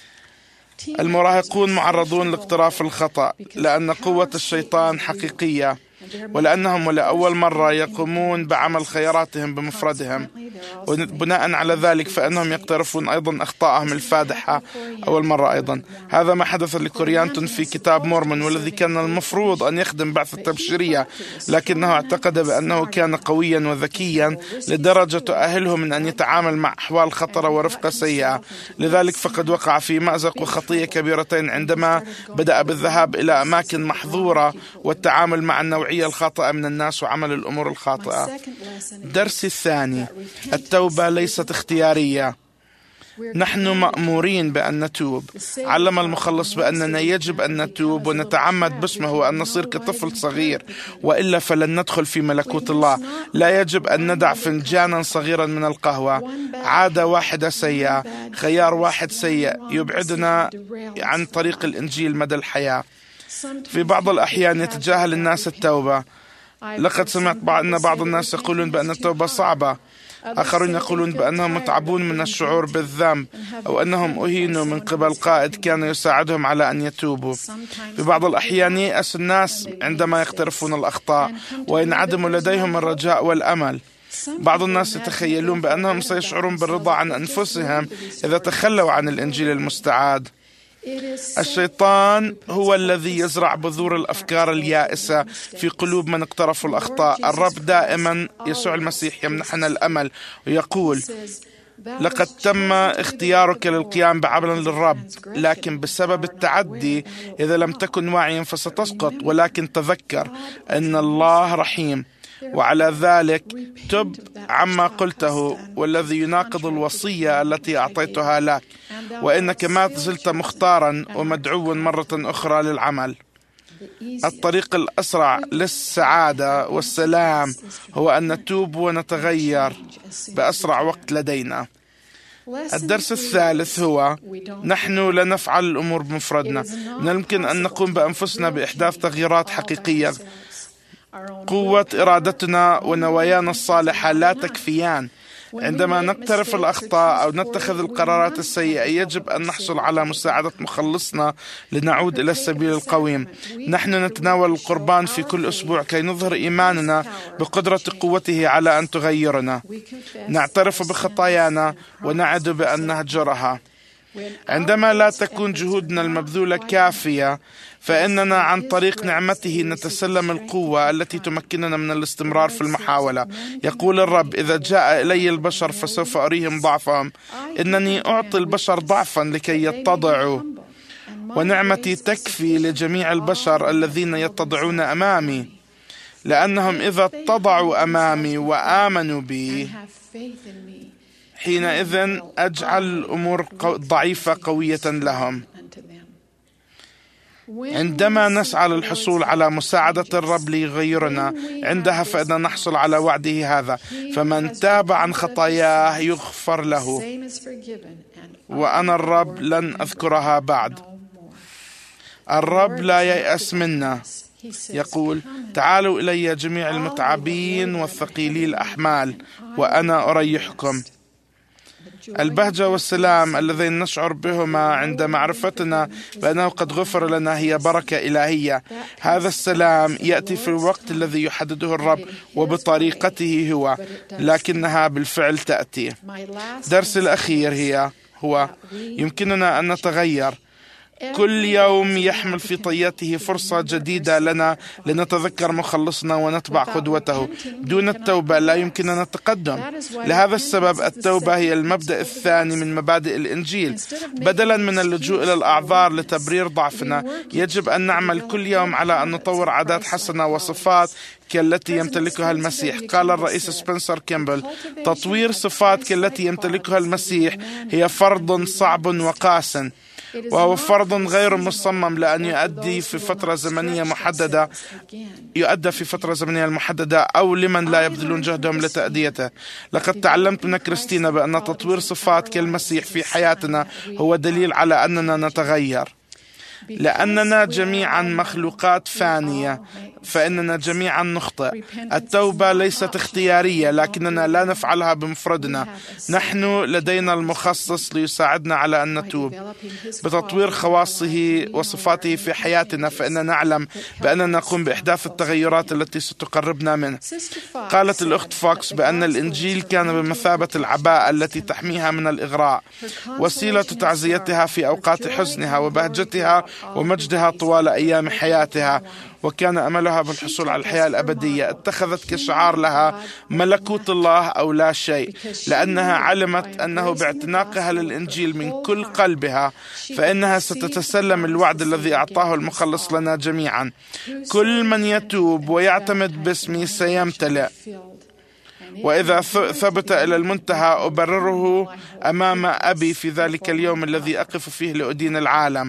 المراهقون معرضون لاقتراف الخطأ لأن قوة الشيطان حقيقية، ولأنهم لأول مرة يقومون بعمل خياراتهم بمفردهم، وبناء على ذلك فإنهم يقترفون أيضا أخطائهم الفادحة أول مرة أيضا. هذا ما حدث لكوريانتون في كتاب مورمون، والذي كان المفروض أن يخدم بعثة التبشيرية، لكنه اعتقد بأنه كان قويا وذكيا لدرجة تؤهله من أن يتعامل مع أحوال خطرة ورفقة سيئة. لذلك فقد وقع في مأزق وخطية كبيرتين عندما بدأ بالذهاب إلى أماكن محظورة والتعامل مع النوعية الخاطئة من الناس وعمل الأمور الخاطئة. درسي الثاني: التوبة ليست اختيارية. نحن مأمورين بأن نتوب. علم المخلص بأننا يجب أن نتوب ونتعمد باسمه وأن نصير كطفل صغير، وإلا فلن ندخل في ملكوت الله. لا يجب أن ندع فنجانا صغيرا من القهوة، عادة واحدة سيئة، خيار واحد سيء يبعدنا عن طريق الإنجيل مدى الحياة. في بعض الأحيان يتجاهل الناس التوبة. لقد سمعت أن بعض الناس يقولون بأن التوبة صعبة، آخرون يقولون بأنهم متعبون من الشعور بالذنب، أو أنهم أهينوا من قبل قائد كان يساعدهم على أن يتوبوا. في بعض الأحيان يأس الناس عندما يقترفون الأخطاء وينعدم لديهم الرجاء والأمل. بعض الناس يتخيلون بأنهم سيشعرون بالرضا عن أنفسهم إذا تخلوا عن الإنجيل المستعاد. الشيطان هو الذي يزرع بذور الأفكار اليائسة في قلوب من اقترفوا الأخطاء. الرب دائما يسوع المسيح يمنحنا الأمل ويقول: لقد تم اختيارك للقيام بعمل للرب، لكن بسبب التعدي إذا لم تكن واعيا فستسقط. ولكن تذكر أن الله رحيم، وعلى ذلك تب عما قلته والذي يناقض الوصية التي أعطيتها لك، وإنك ما زلت مختارا ومدعوا مرة أخرى للعمل. الطريق الأسرع للسعادة والسلام هو أن نتوب ونتغير بأسرع وقت لدينا. الدرس الثالث هو: نحن لا نفعل الأمور بمفردنا. من الممكن أن نقوم بأنفسنا بإحداث تغييرات حقيقية. قوة إرادتنا ونوايانا الصالحة لا تكفيان. عندما نقترف الأخطاء أو نتخذ القرارات السيئة يجب أن نحصل على مساعدة مخلصنا لنعود إلى السبيل القويم. نحن نتناول القربان في كل أسبوع كي نظهر إيماننا بقدرة قوته على أن تغيرنا. نعترف بخطايانا ونعد بأن نهجرها. عندما لا تكون جهودنا المبذولة كافية فإننا عن طريق نعمته نتسلم القوة التي تمكننا من الاستمرار في المحاولة. يقول الرب: إذا جاء إلي البشر فسوف أريهم ضعفهم. إنني أعطي البشر ضعفا لكي يتضعوا، ونعمتي تكفي لجميع البشر الذين يتضعون أمامي. لأنهم إذا اتضعوا أمامي وآمنوا بي حينئذ أجعل الأمور ضعيفة قوية لهم. عندما نسعى للحصول على مساعدة الرب ليغيرنا، عندها فإن نحصل على وعده هذا: فمن تاب عن خطاياه يغفر له، وأنا الرب لن أذكرها بعد. الرب لا ييأس منا، يقول: تعالوا إلي جميع المتعبين والثقيلي الأحمال وأنا أريحكم. البهجة والسلام اللذين نشعر بهما عند معرفتنا بأنه قد غفر لنا هي بركة إلهية. هذا السلام يأتي في الوقت الذي يحدده الرب وبطريقته هو، لكنها بالفعل تأتي. درس الأخير هو يمكننا أن نتغير. كل يوم يحمل في طياته فرصة جديدة لنا لنتذكر مخلصنا ونتبع قدوته. دون التوبة لا يمكننا التقدم. لهذا السبب التوبة هي المبدأ الثاني من مبادئ الإنجيل. بدلا من اللجوء إلى الأعذار لتبرير ضعفنا، يجب أن نعمل كل يوم على أن نطور عادات حسنة وصفات كالتي يمتلكها المسيح. قال الرئيس سبنسر كيمبل: تطوير صفات كالتي يمتلكها المسيح هي فرض صعب وقاس، وهو فرض غير مصمم لأن يؤدي في فترة زمنية محددة أو لمن لا يبذلون جهدهم لتأديته. لقد تعلمت من كريستينا بأن تطوير صفات كالمسيح في حياتنا هو دليل على أننا نتغير. لأننا جميعا مخلوقات فانية، فإننا جميعا نخطئ. التوبة ليست اختيارية، لكننا لا نفعلها بمفردنا. نحن لدينا المخصص ليساعدنا على أن نتوب. بتطوير خواصه وصفاته في حياتنا فإننا نعلم بأننا نقوم بإحداث التغيرات التي ستقربنا منه. قالت الأخت فوكس بأن الإنجيل كان بمثابة العباءة التي تحميها من الإغراء، وسيلة تعزيتها في أوقات حزنها وبهجتها ومجدها طوال أيام حياتها، وكان أملها بالحصول على الحياة الأبدية. اتخذت كشعار لها ملكوت الله أو لا شيء، لأنها علمت أنه باعتناقها للإنجيل من كل قلبها فإنها ستتسلم الوعد الذي أعطاه المخلص لنا جميعا: كل من يتوب ويعتمد باسمي سيمتلئ، وإذا ثبت إلى المنتهى أبرره أمام أبي في ذلك اليوم الذي أقف فيه لأدين العالم.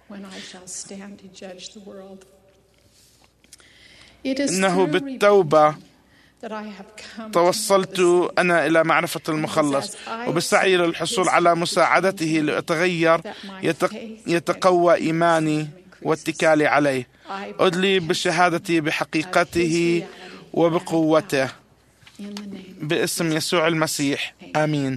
إنه بالتوبة توصلت أنا إلى معرفة المخلص، وبالسعي للحصول على مساعدته لأتغير يتقوى إيماني واتكالي عليه. أدلي بشهادتي بحقيقته وبقوته باسم يسوع المسيح، آمين.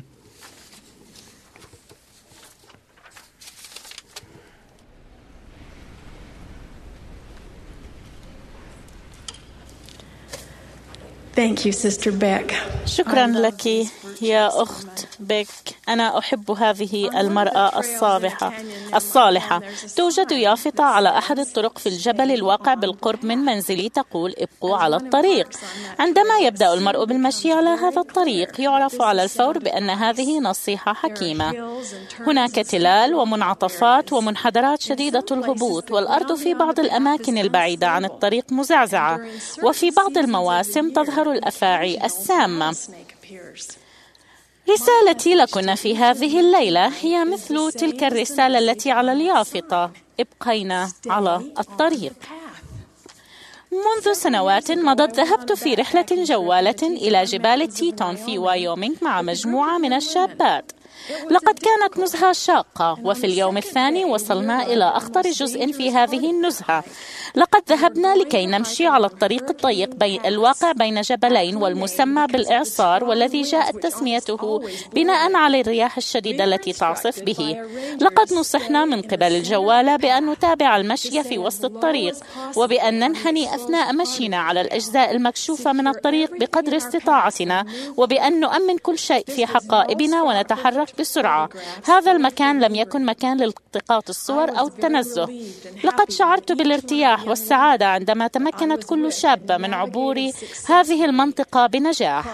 Thank you, Sister Beck. شكرا لك يا أخت بيك. أنا أحب هذه المرأة الصالحة. توجد يافطة على أحد الطرق في الجبل الواقع بالقرب من منزلي تقول: ابقوا على الطريق. عندما يبدأ المرء بالمشي على هذا الطريق يعرف على الفور بأن هذه نصيحة حكيمة. هناك تلال ومنعطفات ومنحدرات شديدة الهبوط، والأرض في بعض الأماكن البعيدة عن الطريق مزعزعة، وفي بعض المواسم تظهر الأفاعي السامة. رسالتي لكن في هذه الليلة هي مثل تلك الرسالة التي على اليافطة: ابقينا على الطريق. منذ سنوات مضت ذهبت في رحلة جوالة إلى جبال تيتون في وايومينغ مع مجموعة من الشابات. لقد كانت نزهة شاقة، وفي اليوم الثاني وصلنا إلى أخطر جزء في هذه النزهة. لقد ذهبنا لكي نمشي على الطريق الضيق الواقع بين جبلين والمسمى بالإعصار، والذي جاءت تسميته بناء على الرياح الشديدة التي تعصف به. لقد نصحنا من قبل الجوالة بأن نتابع المشي في وسط الطريق، وبأن ننحني أثناء مشينا على الأجزاء المكشوفة من الطريق بقدر استطاعتنا، وبأن نؤمن كل شيء في حقائبنا ونتحرك بسرعة. هذا المكان لم يكن مكان لالتقاط الصور أو التنزه. لقد شعرت بالارتياح والسعادة عندما تمكنت كل شابة من عبور هذه المنطقة بنجاح.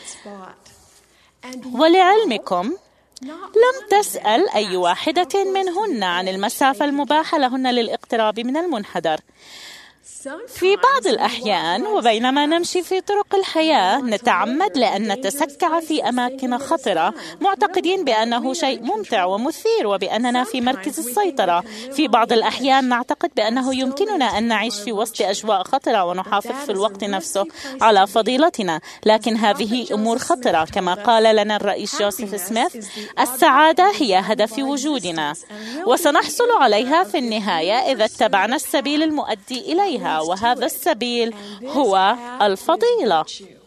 ولعلمكم، لم تسأل أي واحدة منهن عن المسافة المباحة لهن للاقتراب من المنحدر. في بعض الأحيان وبينما نمشي في طرق الحياة نتعمد لأن نتسكع في أماكن خطرة معتقدين بأنه شيء ممتع ومثير وبأننا في مركز السيطرة. في بعض الأحيان نعتقد بأنه يمكننا أن نعيش في وسط أجواء خطرة ونحافظ في الوقت نفسه على فضيلتنا، لكن هذه أمور خطرة. كما قال لنا الرئيس جوزيف سميث: السعادة هي هدف وجودنا وسنحصل عليها في النهاية إذا اتبعنا السبيل المؤدي إليها، وهذا السبيل هو الفضيلة.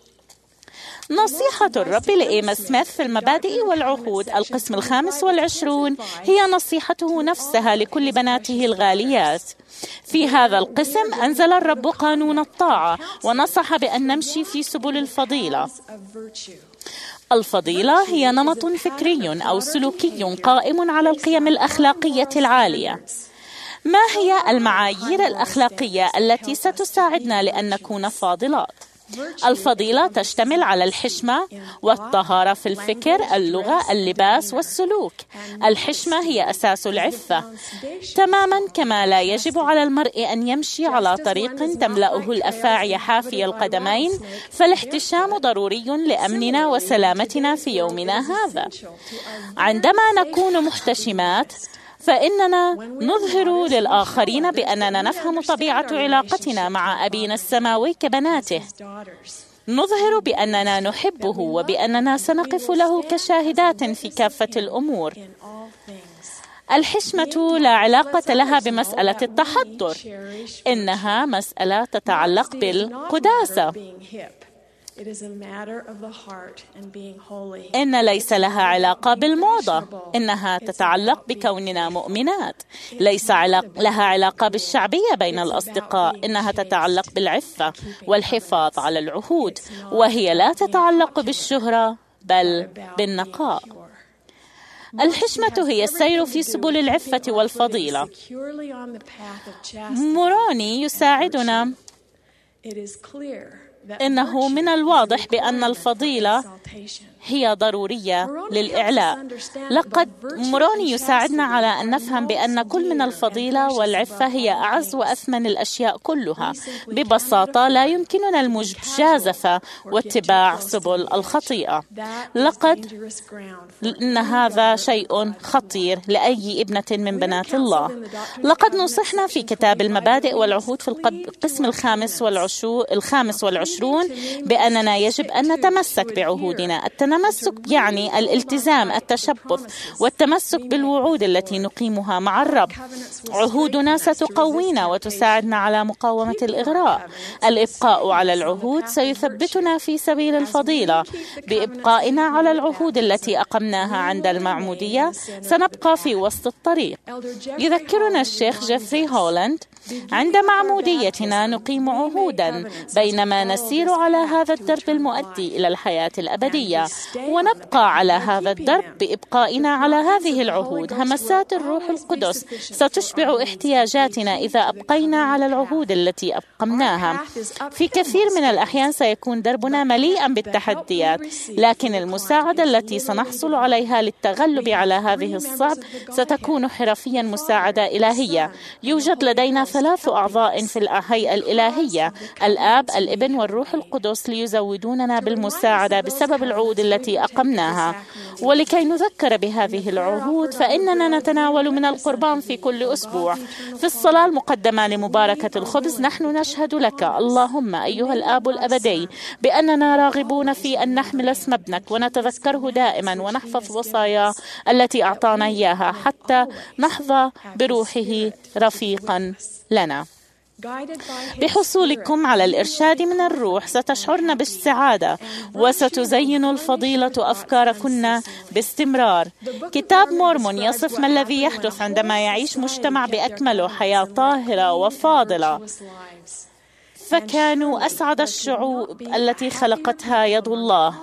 نصيحة الرب لإيما سميث في المبادئ والعهود القسم 25 هي نصيحته نفسها لكل بناته الغاليات. في هذا القسم أنزل الرب قانون الطاعة ونصح بأن نمشي في سبل الفضيلة. الفضيلة هي نمط فكري أو سلوكي قائم على القيم الأخلاقية العالية. ما هي المعايير الأخلاقية التي ستساعدنا لأن نكون فاضلات؟ الفضيلة تشتمل على الحشمة والطهارة في الفكر، اللغة، اللباس والسلوك. الحشمة هي أساس العفة، تماما كما لا يجب على المرء أن يمشي على طريق تملأه الأفاعي حافي القدمين، فالاحتشام ضروري لأمننا وسلامتنا في يومنا هذا. عندما نكون محتشمات فإننا نظهر للآخرين بأننا نفهم طبيعة علاقتنا مع أبينا السماوي كبناته. نظهر بأننا نحبه وبأننا سنقف له كشاهدات في كافة الأمور. الحشمة لا علاقة لها بمسألة التحضر، إنها مسألة تتعلق بالقداسة. إن ليس لها علاقة بالموضة، إنها تتعلق بكوننا مؤمنات. ليس لها علاقة بالشعبية بين الأصدقاء، إنها تتعلق بالعفة والحفاظ على العهود، وهي لا تتعلق بالشهرة بل بالنقاء. الحشمة هي السير في سبل العفة والفضيلة. موروني يساعدنا. إنه من الواضح بأن الفضيلة هي ضرورية للإعلاء. لقد موروني يساعدنا على أن نفهم بأن كل من الفضيلة والعفة هي أعز وأثمن الأشياء كلها. ببساطة لا يمكننا المجازفة واتباع سبل الخطيئة. إن هذا شيء خطير لأي ابنة من بنات الله. لقد نصحنا في كتاب المبادئ والعهود في القسم 25 بأننا يجب أن نتمسك بعهودنا. التمسك يعني الالتزام، التشبث والتمسك بالوعود التي نقيمها مع الرب. عهودنا ستقوينا وتساعدنا على مقاومة الإغراء. الإبقاء على العهود سيثبتنا في سبيل الفضيلة. بإبقائنا على العهود التي أقمناها عند المعمودية سنبقى في وسط الطريق. يذكرنا الشيخ جيفري هولاند: عند معموديتنا نقيم عهودا بينما نسير على هذا الدرب المؤدي إلى الحياة الأبدية، ونبقى على هذا الدرب بإبقائنا على هذه العهود. همسات الروح القدس ستشبع احتياجاتنا إذا أبقينا على العهود التي أقمناها. في كثير من الأحيان سيكون دربنا مليئا بالتحديات، لكن المساعدة التي سنحصل عليها للتغلب على هذه الصعب ستكون حرفيا مساعدة إلهية. يوجد لدينا 3 أعضاء في الهيئة الإلهية: الآب، الابن والروح القدس، ليزودوننا بالمساعدة بسبب العهود التي أقمناها. ولكي نذكر بهذه العهود فإننا نتناول من القربان في كل أسبوع. في الصلاة المقدمة لمباركة الخبز نحن نشهد لك اللهم أيها الآب الأبدي بأننا راغبون في أن نحمل اسم ابنك ونتذكره دائما ونحفظ وصاياه التي أعطانا إياها حتى نحظى بروحه رفيقا لنا. بحصولكم على الإرشاد من الروح ستشعرن بالسعادة وستزين الفضيلة أفكاركن باستمرار. كتاب مورمون يصف ما الذي يحدث عندما يعيش مجتمع بأكمله حياة طاهرة وفاضلة. فكانوا أسعد الشعوب التي خلقتها يد الله.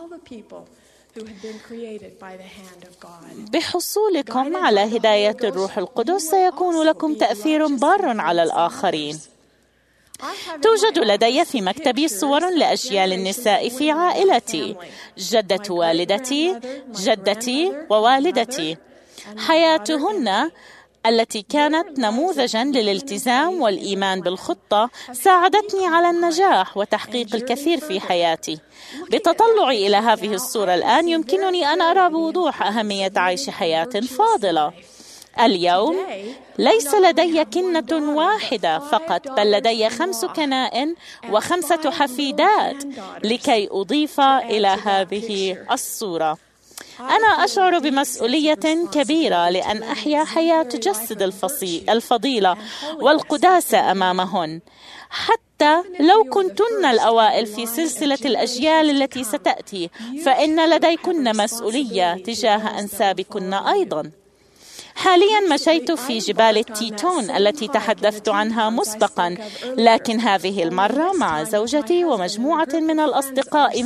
بحصولكم على هداية الروح القدس سيكون لكم تأثير بار على الآخرين. توجد لدي في مكتبي صور لأجيال النساء في عائلتي: جدة والدتي، جدتي ووالدتي. حياتهن التي كانت نموذجاً للالتزام والإيمان بالخطة ساعدتني على النجاح وتحقيق الكثير في حياتي. بتطلعي إلى هذه الصورة الآن يمكنني أن أرى بوضوح أهمية عيش حياة فاضلة. اليوم ليس لدي كنة واحدة فقط، بل لدي 5 كنائن و5 حفيدات لكي أضيف إلى هذه الصورة. أنا أشعر بمسؤولية كبيرة لأن أحيا حياة تجسد الفضيلة والقداسة أمامهن، حتى لو كنتن الأوائل في سلسلة الأجيال التي ستأتي، فإن لديكن مسؤولية تجاه أنسابكن أيضاً. حالياً مشيت في جبال التيتون التي تحدثت عنها مسبقاً، لكن هذه المرة مع زوجتي ومجموعة من الأصدقاء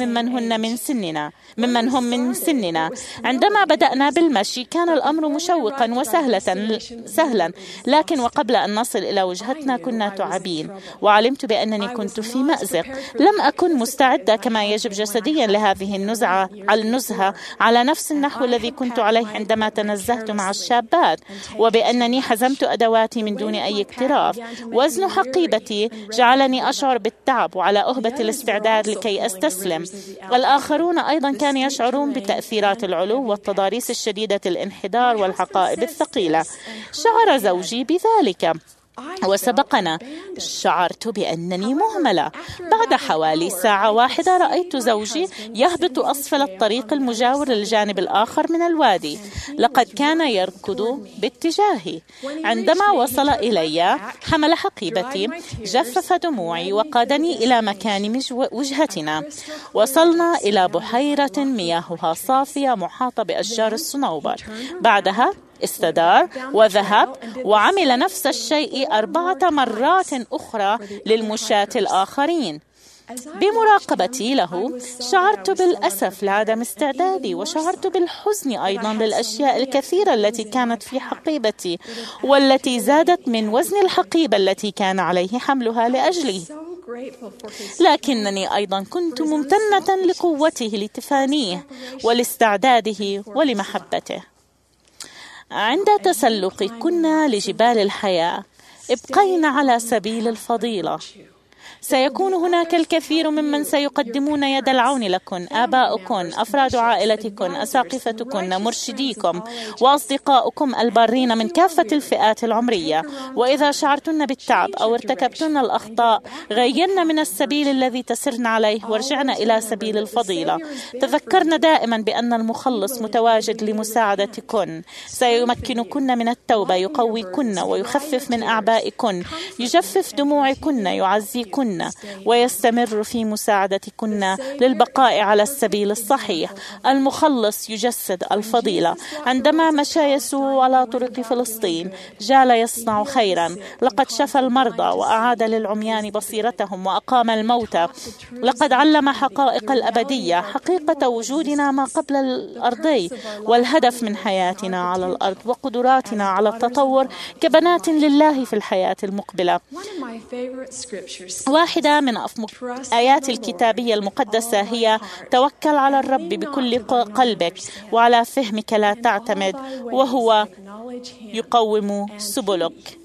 ممن هم من سننا. عندما بدأنا بالمشي كان الأمر مشوقاً وسهلاً، لكن وقبل أن نصل إلى وجهتنا كنا تعبين، وعلمت بأنني كنت في مأزق. لم أكن مستعدة كما يجب جسدياً لهذه النزهة على نفس النحو الذي كنت عليه عندما تنزهت مع الشابات، وبأنني حزمت أدواتي من دون أي اكتراث. وزن حقيبتي جعلني أشعر بالتعب وعلى أهبة الاستعداد لكي أستسلم. الآخرون أيضا كانوا يشعرون بتأثيرات العلو والتضاريس الشديدة الانحدار والحقائب الثقيلة. شعر زوجي بذلك وسبقنا. شعرت بأنني مهملة. بعد حوالي ساعة واحدة رأيت زوجي يهبط أسفل الطريق المجاور للجانب الآخر من الوادي. لقد كان يركض باتجاهي. عندما وصل إلي حمل حقيبتي، جفف دموعي وقادني إلى مكان وجهتنا. وصلنا إلى بحيرة مياهها صافية محاطة بأشجار الصنوبر. بعدها استدار وذهب وعمل نفس الشيء 4 مرات أخرى للمشاة الآخرين. بمراقبتي له شعرت بالأسف لعدم استعدادي، وشعرت بالحزن أيضا للأشياء الكثيرة التي كانت في حقيبتي والتي زادت من وزن الحقيبة التي كان عليه حملها لأجلي. لكنني أيضا كنت ممتنة لقوته لتفانيه ولاستعداده ولمحبته. عند تسلقكن لجبال الحياة ابقين على سبيل الفضيلة. سيكون هناك الكثير ممن سيقدمون يد العون لكن: آباؤكن، أفراد عائلتكن، أساقفتكن، مرشديكم، وأصدقاؤكم البارين من كافة الفئات العمرية. وإذا شعرتن بالتعب أو ارتكبتن الأخطاء، غيرن من السبيل الذي تسرن عليه وارجعن إلى سبيل الفضيلة. تذكرن دائما بأن المخلص متواجد لمساعدتكن. سيمكنكن من التوبة، يقويكن ويخفف من أعبائكن، يجفف دموعكن، يعزيكن، ويستمر في مساعدتكن للبقاء على السبيل الصحيح. المخلص يجسد الفضيلة. عندما مشى يسوع على طرق فلسطين جال يصنع خيرا. لقد شفى المرضى وأعاد للعميان بصيرتهم وأقام الموتى. لقد علم حقائق الأبدية، حقيقة وجودنا ما قبل الأرضي، والهدف من حياتنا على الأرض، وقدراتنا على التطور كبنات لله في الحياة المقبلة. واحدة من آيات الكتابية المقدسة هي: توكل على الرب بكل قلبك وعلى فهمك لا تعتمد، وهو يقوم سبلك.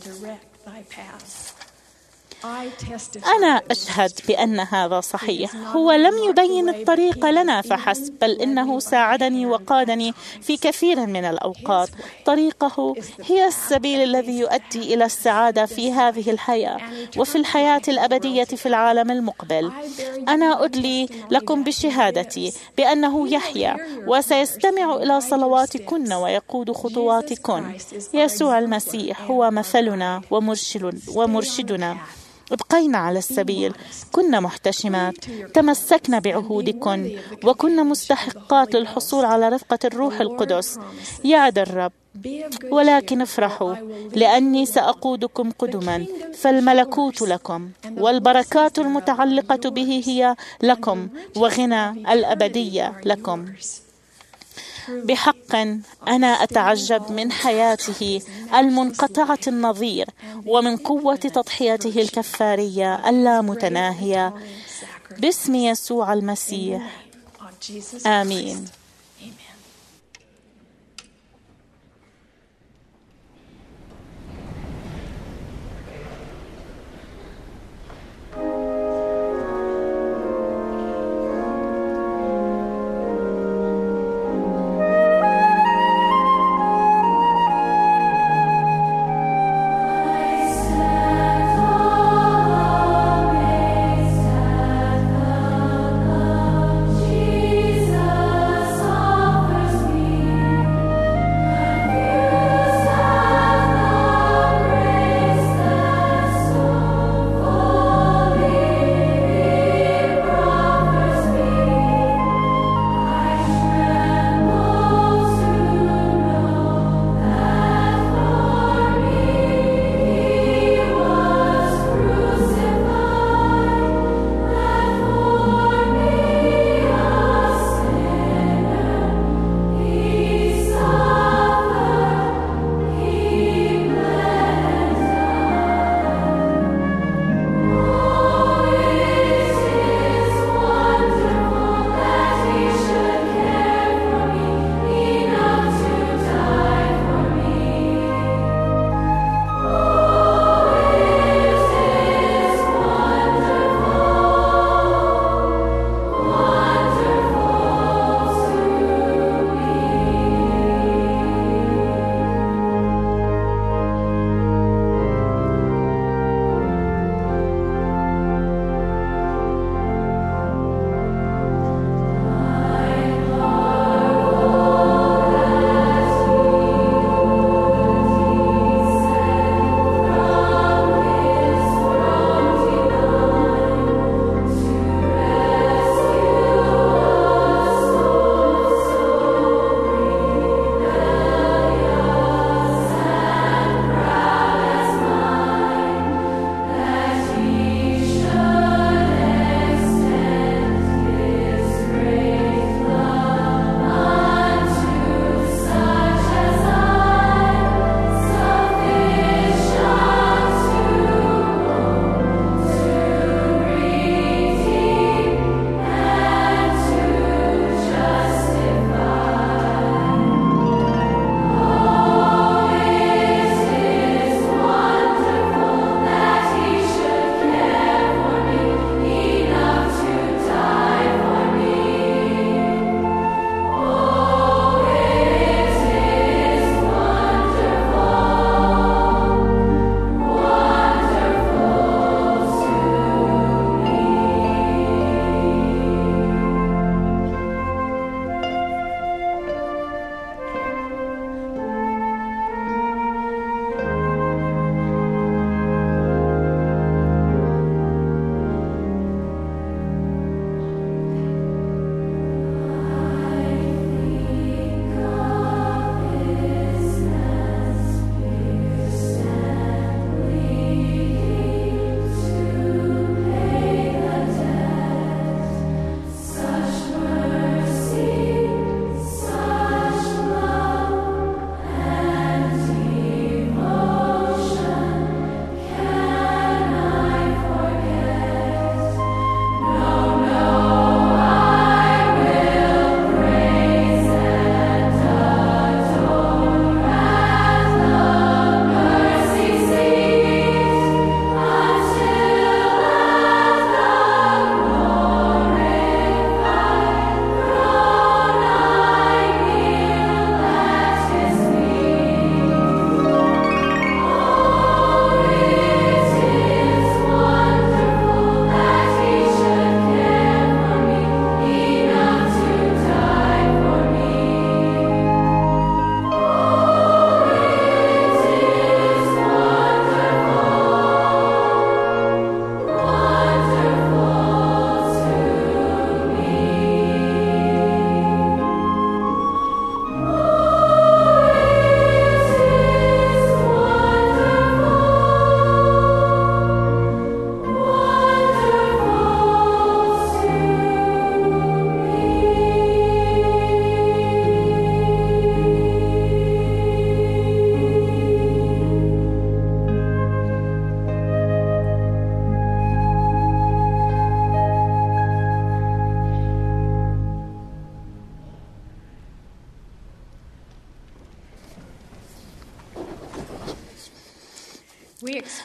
أنا أشهد بأن هذا صحيح. هو لم يبين الطريق لنا فحسب، بل إنه ساعدني وقادني في كثير من الأوقات. طريقه هي السبيل الذي يؤدي إلى السعادة في هذه الحياة وفي الحياة الأبدية في العالم المقبل. أنا أدلي لكم بشهادتي بأنه يحيا وسيستمع إلى صلواتكن ويقود خطواتكن. يسوع المسيح هو مثلنا ومرشدنا. ابقينا على السبيل، كنا محتشمات، تمسكنا بعهودكن، وكنا مستحقات للحصول على رفقة الروح القدس. يعد الرب: ولكن افرحوا لأني سأقودكم قدما، فالملكوت لكم، والبركات المتعلقة به هي لكم، وغنى الأبدية لكم. بحق أنا أتعجب من حياته المنقطعة النظير ومن قوة تضحيته الكفارية اللامتناهية. باسم يسوع المسيح، آمين.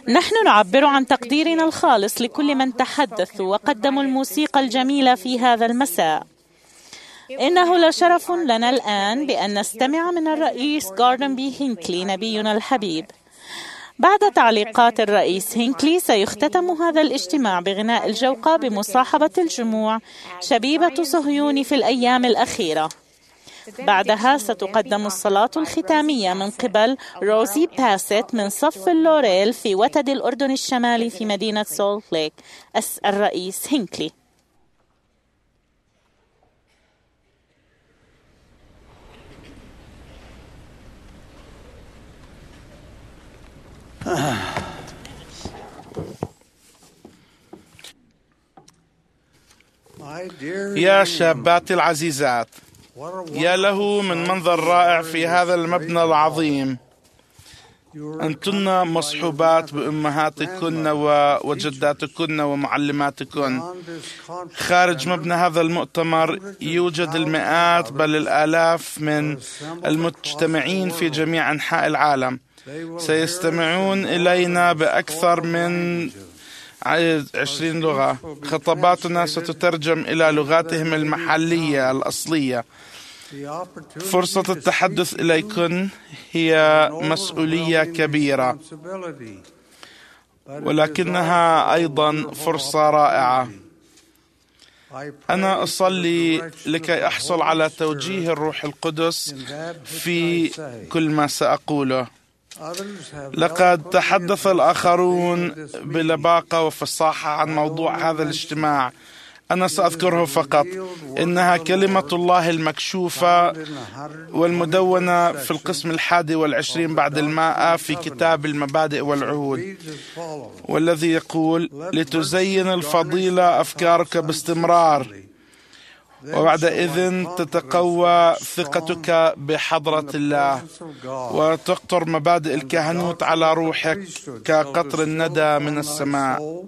نحن نعبر عن تقديرنا الخالص لكل من تحدثوا وقدموا الموسيقى الجميلة في هذا المساء. إنه لشرف لنا الآن بأن نستمع من الرئيس جوردن بي هينكلي نبينا الحبيب. بعد تعليقات الرئيس هينكلي سيختتم هذا الاجتماع بغناء الجوقة بمصاحبة الجموع شبيبة صهيون في الأيام الأخيرة. بعدها ستقدم الصلاة الختامية من قبل روزي باسيت من صف اللوريل في وتد الأردن الشمالي في مدينة سولت ليك. الرئيس هينكلي. يا شاباتي العزيزات، يا له من منظر رائع في هذا المبنى العظيم. أنتن مصحوبات بأمهاتكن وجداتكن ومعلماتكن. خارج مبنى هذا المؤتمر يوجد المئات بل الآلاف من المجتمعين في جميع أنحاء العالم. سيستمعون إلينا بأكثر من 20 لغة. خطاباتنا ستترجم إلى لغاتهم المحلية الأصلية. فرصة التحدث إليكن هي مسؤولية كبيرة، ولكنها أيضا فرصة رائعة. أنا أصلي لكي أحصل على توجيه الروح القدس في كل ما سأقوله. لقد تحدث الآخرون بلباقة وفصاحة عن موضوع هذا الاجتماع. أنا سأذكره فقط. إنها كلمة الله المكشوفة والمدونة في القسم 21 بعد 100 في كتاب المبادئ والعهود، والذي يقول: لتزين الفضيلة أفكارك باستمرار، وبعدئذ تتقوى ثقتك بحضرة الله، وتقطر مبادئ الكهنوت على روحك كقطر الندى من السماء.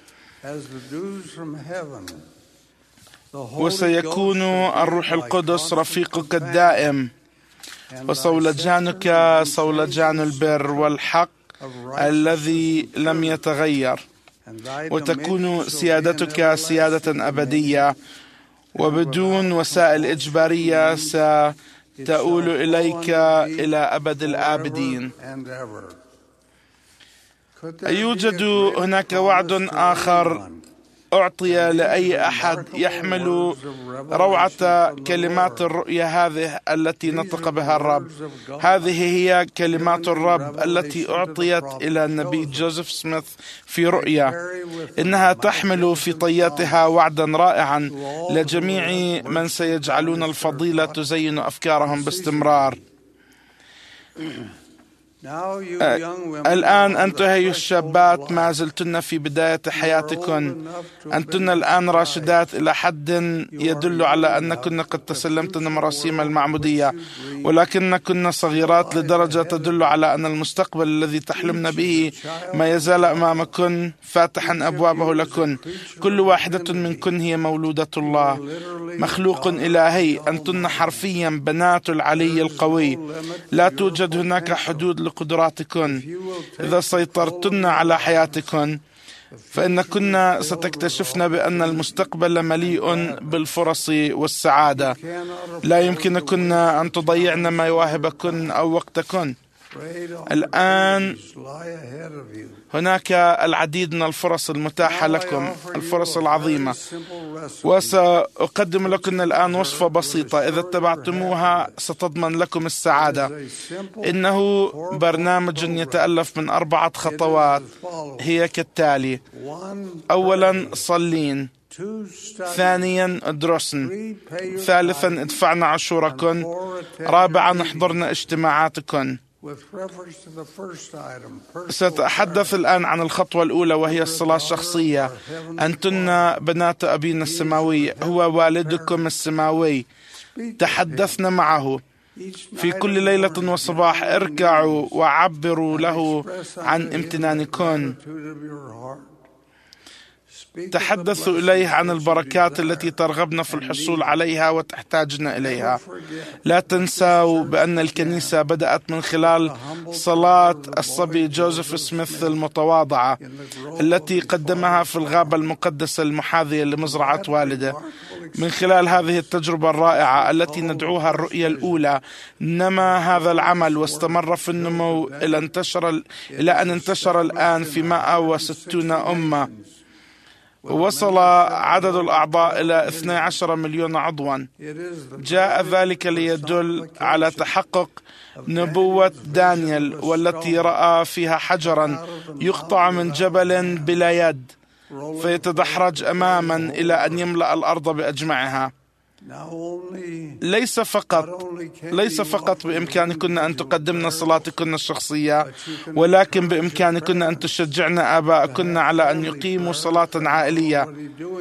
وسيكون الروح القدس رفيقك الدائم، وصولجانك صولجان البر والحق الذي لم يتغير، وتكون سيادتك سيادة أبدية وبدون وسائل إجبارية ستؤول إليك إلى أبد الآبدين. يوجد هناك وعد آخر أعطي لأي أحد يحمل روعة كلمات الرؤيا هذه التي نطق بها الرب. هذه هي كلمات الرب التي أعطيت إلى النبي جوزيف سميث في رؤيا. إنها تحمل في طياتها وعدا رائعا لجميع من سيجعلون الفضيلة تزين أفكارهم باستمرار. الآن أنتن الشابات ما زلتن في بداية حياتكن. أنتن الآن راشدات إلى حد يدل على أنكن قد تسلمتن مراسيم المعمودية، ولكنكن صغيرات لدرجة تدل على أن المستقبل الذي تحلمن به ما يزال أمامكن فاتحا أبوابه لكن. كل واحدة منكن هي مولودة الله، مخلوق إلهي. أنتن حرفيا بنات العلي القوي. لا توجد هناك حدود لقدراتكن. إذا سيطرتن على حياتكن فإنكن ستكتشفن بأن المستقبل مليء بالفرص والسعادة. لا يمكنكن أن تضيعن مواهبكن أو وقتكن. الآن هناك العديد من الفرص المتاحة لكم، الفرص العظيمة. وسأقدم لكم الآن وصفة بسيطة إذا اتبعتموها ستضمن لكم السعادة. إنه برنامج يتألف من 4 خطوات هي كالتالي: أولا صلين، ثانيا ادرسن، ثالثا ادفعن عشوركن، رابعا احضرن اجتماعاتكن. سأتحدث الآن عن الخطوة الأولى وهي الصلاة الشخصية. أنتن بنات أبينا السماوي، هو والدكم السماوي. تحدثنا معه في كل ليلة وصباح. اركعوا وعبروا له عن امتنانكم. تحدثوا إليه عن البركات التي ترغبنا في الحصول عليها وتحتاجنا إليها. لا تنسوا بأن الكنيسة بدأت من خلال صلاة الصبي جوزيف سميث المتواضعة التي قدمها في الغابة المقدسة المحاذية لمزرعة والده. من خلال هذه التجربة الرائعة التي ندعوها الرؤية الأولى، نما هذا العمل واستمر في النمو إلى أن انتشر الآن في 160 أمة، ووصل عدد الأعضاء إلى 12 مليون عضوا. جاء ذلك ليدل على تحقق نبوة دانيال، والتي رأى فيها حجرا يقطع من جبل بلا يد فيتدحرج أماما إلى أن يملأ الأرض بأجمعها. ليس فقط بإمكانكن أن تقدمن صلاتكن الشخصية، ولكن بإمكانكن أن تشجعن آباءكن على أن يقيموا صلاة عائلية.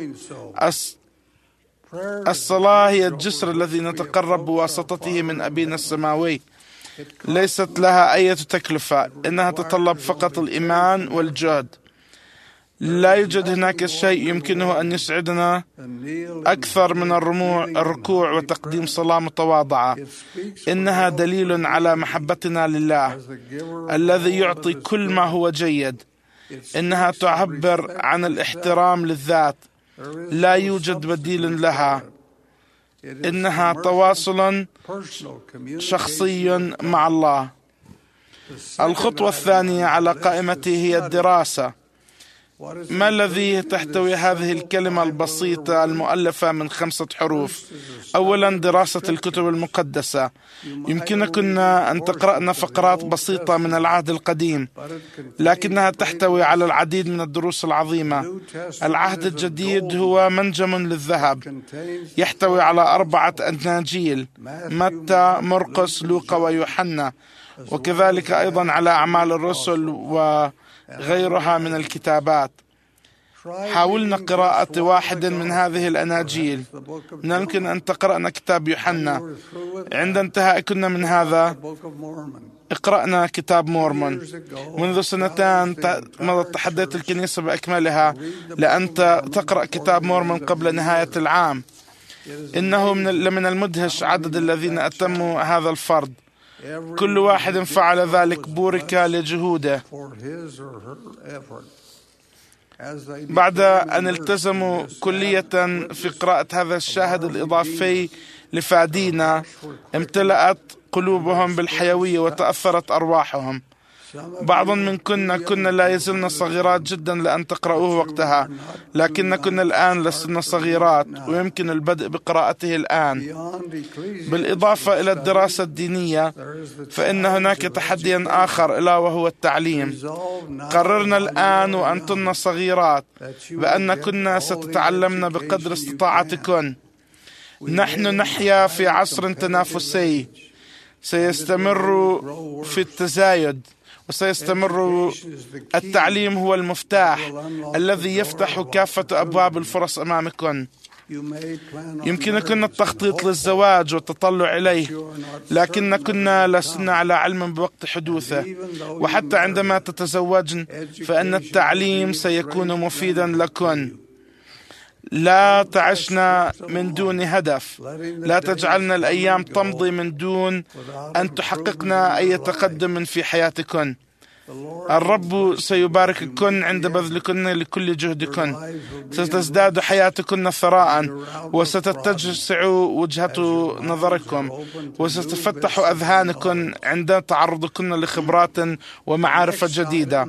الصلاة هي الجسر الذي نتقرب بواسطته من أبينا السماوي. ليست لها أي تكلفة، إنها تتطلب فقط الإيمان والجهد. لا يوجد هناك شيء يمكنه أن يسعدنا أكثر من الركوع وتقديم صلاة متواضعة. إنها دليل على محبتنا لله الذي يعطي كل ما هو جيد. إنها تعبر عن الاحترام للذات، لا يوجد بديل لها. إنها تواصل شخصي مع الله. الخطوة الثانية على قائمتي هي الدراسة. ما الذي تحتوي هذه الكلمة البسيطة المؤلفة من 5 حروف؟ أولا، دراسة الكتب المقدسة. يمكنكن أن تقرأن فقرات بسيطة من العهد القديم، لكنها تحتوي على العديد من الدروس العظيمة. العهد الجديد هو منجم للذهب، يحتوي على 4 أناجيل: متى، مرقس، لوقا ويوحنا، وكذلك أيضا على أعمال الرسل وغيرها من الكتابات. حاولنا قراءة واحد من هذه الأناجيل. من الممكن أن تقرأنا كتاب يوحنا. عند انتهائكن من هذا اقرأنا كتاب مورمون. منذ 2 مضت تحديت الكنيسة بأكملها لأن تقرأ كتاب مورمون قبل نهاية العام. إنه من المدهش عدد الذين أتموا هذا الفرض. كل واحد فعل ذلك بورك لجهوده. بعد أن التزموا كلية في قراءة هذا الشاهد الإضافي لفادينا، امتلأت قلوبهم بالحيوية وتأثرت أرواحهم. بعض منكن كنا لا يزلن صغيرات جدا لأن تقرأوه وقتها، لكن كنا الآن لسنا صغيرات ويمكن البدء بقراءته الآن. بالإضافة إلى الدراسة الدينية، فإن هناك تحديا آخر ألا وهو التعليم. قررنا الآن وأنتن صغيرات بأن كنا ستتعلمن بقدر استطاعتكن. نحن نحيا في عصر تنافسي سيستمر في التزايد، وسيستمر. التعليم هو المفتاح الذي يفتح كافة أبواب الفرص أمامكن. يمكنكن التخطيط للزواج والتطلع إليه، لكن كنا لسنا على علم بوقت حدوثه. وحتى عندما تتزوجن فإن التعليم سيكون مفيدا لكن. لا تعشنا من دون هدف. لا تجعلنا الأيام تمضي من دون أن تحققنا أي تقدم في حياتكن. الرب سيبارككن عند بذلكن لكل جهدكن. ستزداد حياتكن ثراء، وستتسع وجهة نظركم، وستفتح أذهانكن عند تعرضكن لخبرات ومعارف جديدة.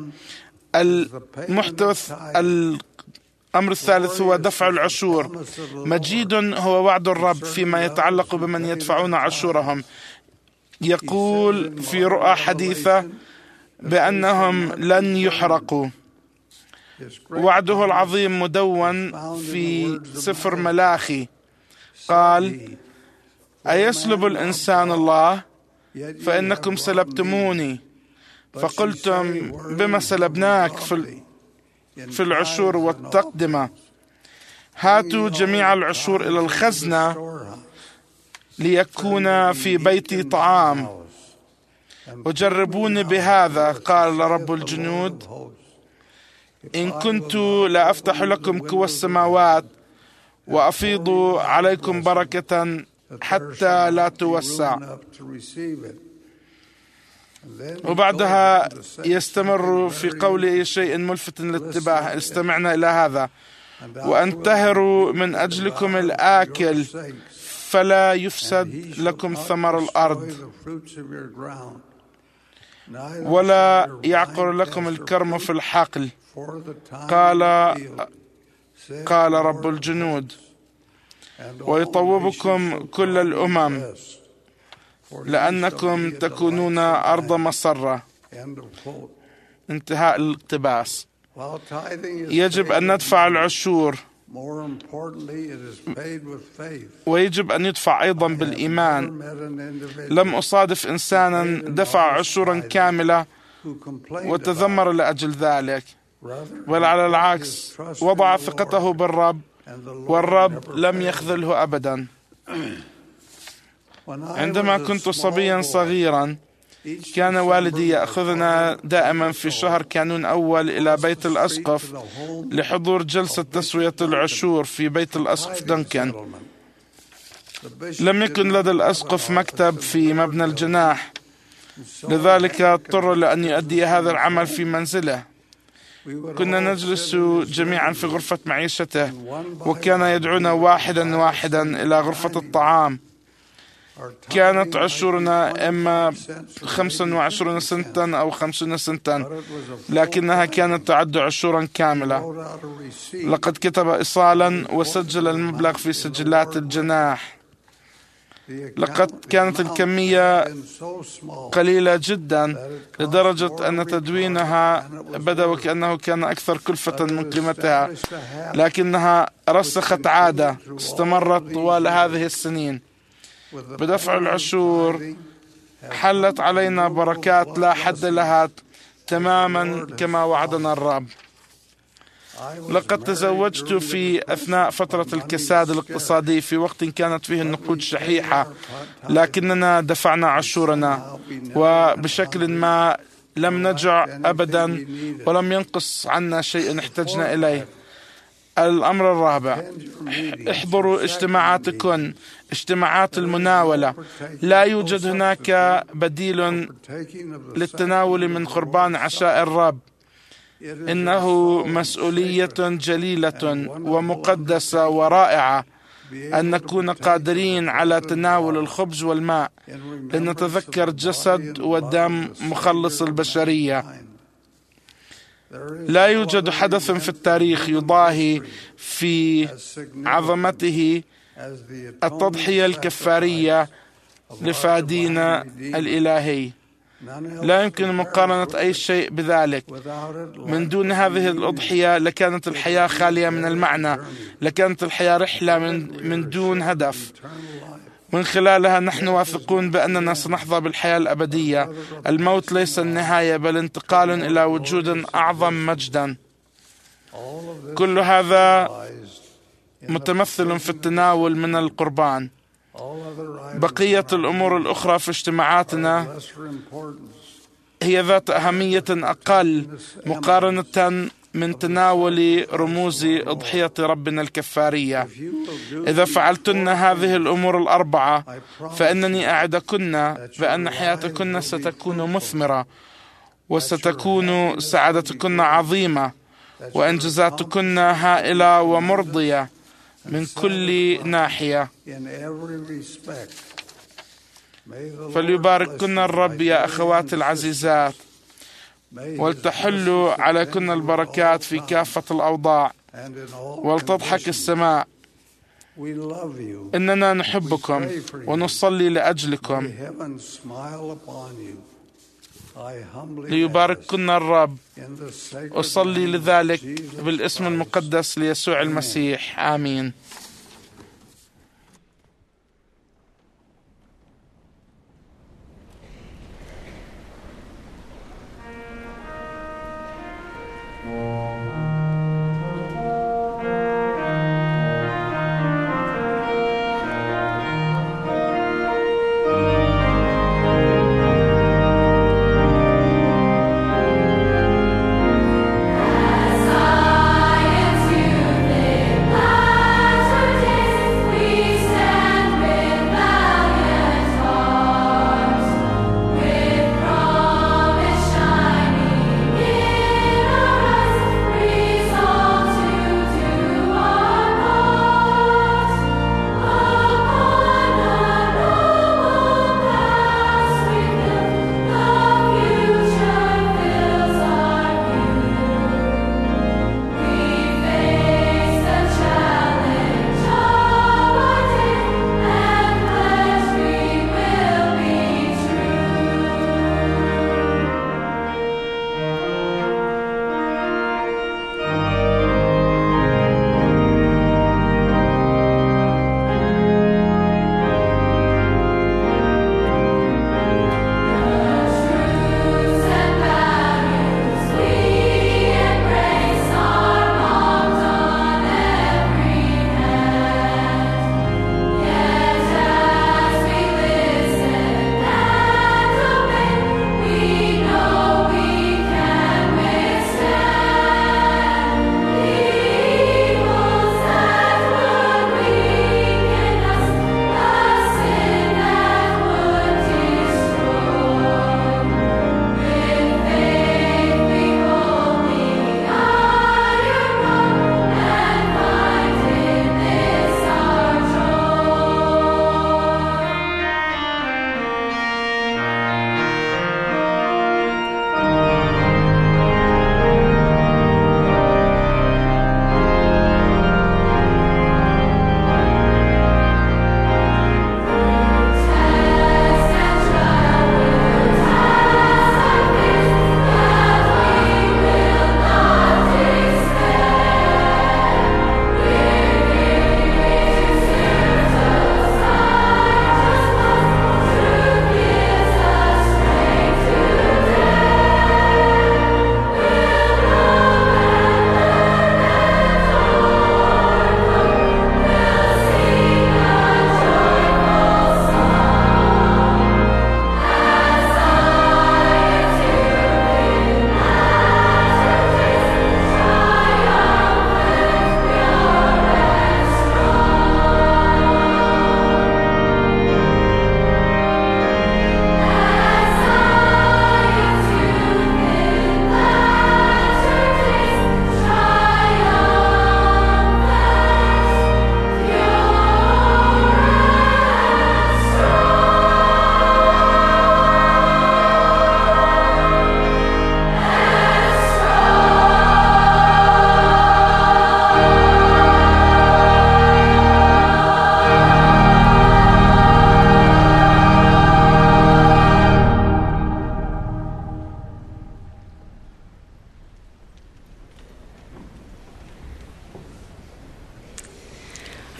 الأمر الثالث هو دفع العشور. مجيد هو وعد الرب فيما يتعلق بمن يدفعون عشورهم. يقول في رؤى حديثة بأنهم لن يحرقوا. وعده العظيم مدون في سفر ملاخي. قال: أيسلب الإنسان الله؟ فإنكم سلبتموني. فقلتم: بما سلبناك؟ في العشور والتقدمة. هاتوا جميع العشور إلى الخزنة ليكون في بيتي طعام، وجربوني بهذا، قال رب الجنود، إن كنت لا أفتح لكم قوى السماوات وأفيض عليكم بركة حتى لا توسع. وبعدها يستمر في قول أي شيء ملفت للانتباه. استمعنا إلى هذا: وأنتهر من أجلكم الآكل فلا يفسد لكم ثمر الأرض، ولا يعقر لكم الكرم في الحقل، قال رب الجنود، ويطوبكم كل الأمم لأنكم تكونون أرض مسرة. انتهاء الاقتباس. يجب أن ندفع العشور، ويجب أن يدفع أيضا بالإيمان. لم أصادف إنسانا دفع عشورا كاملة وتذمر لأجل ذلك، بل على العكس وضع ثقته بالرب، والرب لم يخذله أبدا. عندما كنت صبيا صغيرا كان والدي يأخذنا دائما في شهر كانون أول إلى بيت الأسقف لحضور جلسة تسوية العشور في بيت الأسقف دنكن. لم يكن لدى الأسقف مكتب في مبنى الجناح، لذلك اضطر لأن يؤدي هذا العمل في منزله. كنا نجلس جميعا في غرفة معيشته، وكان يدعونا واحدا واحدا إلى غرفة الطعام. كانت عشورنا إما 25 سنتا أو 50 سنتا، لكنها كانت تعد عشورا كاملة. لقد كتب إيصالا وسجل المبلغ في سجلات الجناح. لقد كانت الكمية قليلة جدا لدرجة أن تدوينها بدا وكأنه كان أكثر كلفة من قيمتها، لكنها رسخت عادة استمرت طوال هذه السنين. بدفع العشور حلت علينا بركات لا حد لها، تماما كما وعدنا الرب. لقد تزوجت في أثناء فترة الكساد الاقتصادي، في وقت كانت فيه النقود شحيحة، لكننا دفعنا عشورنا، وبشكل ما لم نجع أبدا ولم ينقص عنا شيء احتجنا إليه. الأمر الرابع: احضروا اجتماعاتكم، اجتماعات المناولة. لا يوجد هناك بديل للتناول من قربان عشاء الرب. إنه مسؤولية جليلة ومقدسة ورائعة أن نكون قادرين على تناول الخبز والماء لنتذكر جسد ودم مخلص البشرية. لا يوجد حدث في التاريخ يضاهي في عظمته التضحية الكفارية لفادينا الإلهي. لا يمكن مقارنة أي شيء بذلك. من دون هذه الأضحية لكانت الحياة خالية من المعنى، لكانت الحياة رحلة من دون هدف. من خلالها نحن واثقون بأننا سنحظى بالحياة الأبدية. الموت ليس النهاية، بل انتقال إلى وجود أعظم مجدا. كل هذا متمثل في التناول من القربان. بقية الأمور الأخرى في اجتماعاتنا هي ذات أهمية أقل مقارنة من تناول رموز أضحية ربنا الكفارية. إذا فعلتن هذه الأمور الأربعة فإنني أعدكن بأن حياتكن ستكون مثمرة، وستكون سعادتكن عظيمة، وإنجازاتكن هائلة ومرضية من كل ناحية. فليبارككن الرب يا أخواتي العزيزات، ولتحل عليكن البركات في كافة الأوضاع، ولتضحك السماء. إننا نحبكم ونصلي لأجلكم. ليبارككن الرب. أصلي لذلك بالاسم المقدس ليسوع المسيح. آمين. As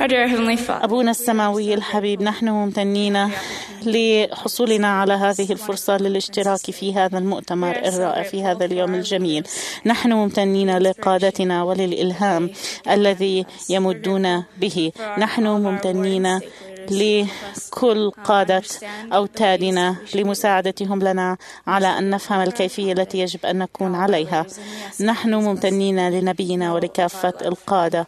Our dear Heavenly Father, أبونا السماوي الحبيب، نحن ممتنين لحصولنا على هذه الفرصة للاشتراك في هذا المؤتمر الرائع في هذا اليوم الجميل. نحن ممتنين لقادتنا وللإلهام الذي يمدون به. نحن ممتنين لكل قادة أوتادنا لمساعدتهم لنا على أن نفهم الكيفية التي يجب أن نكون عليها. نحن ممتنين لنبينا ولكافة القادة،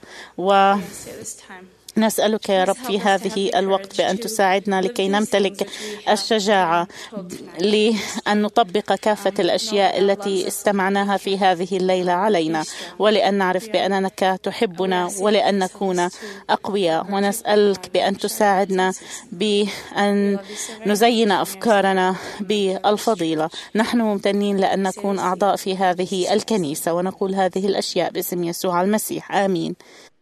ونسألك يا رب في هذه الوقت بأن تساعدنا لكي نمتلك الشجاعة لأن نطبق كافة الأشياء التي استمعناها في هذه الليلة علينا، ولأن نعرف بأنك تحبنا ولأن نكون أقوياء. ونسألك بأن تساعدنا بأن نزين أفكارنا بالفضيلة. نحن ممتنين لأن نكون أعضاء في هذه الكنيسة، ونقول هذه الأشياء باسم يسوع المسيح، آمين.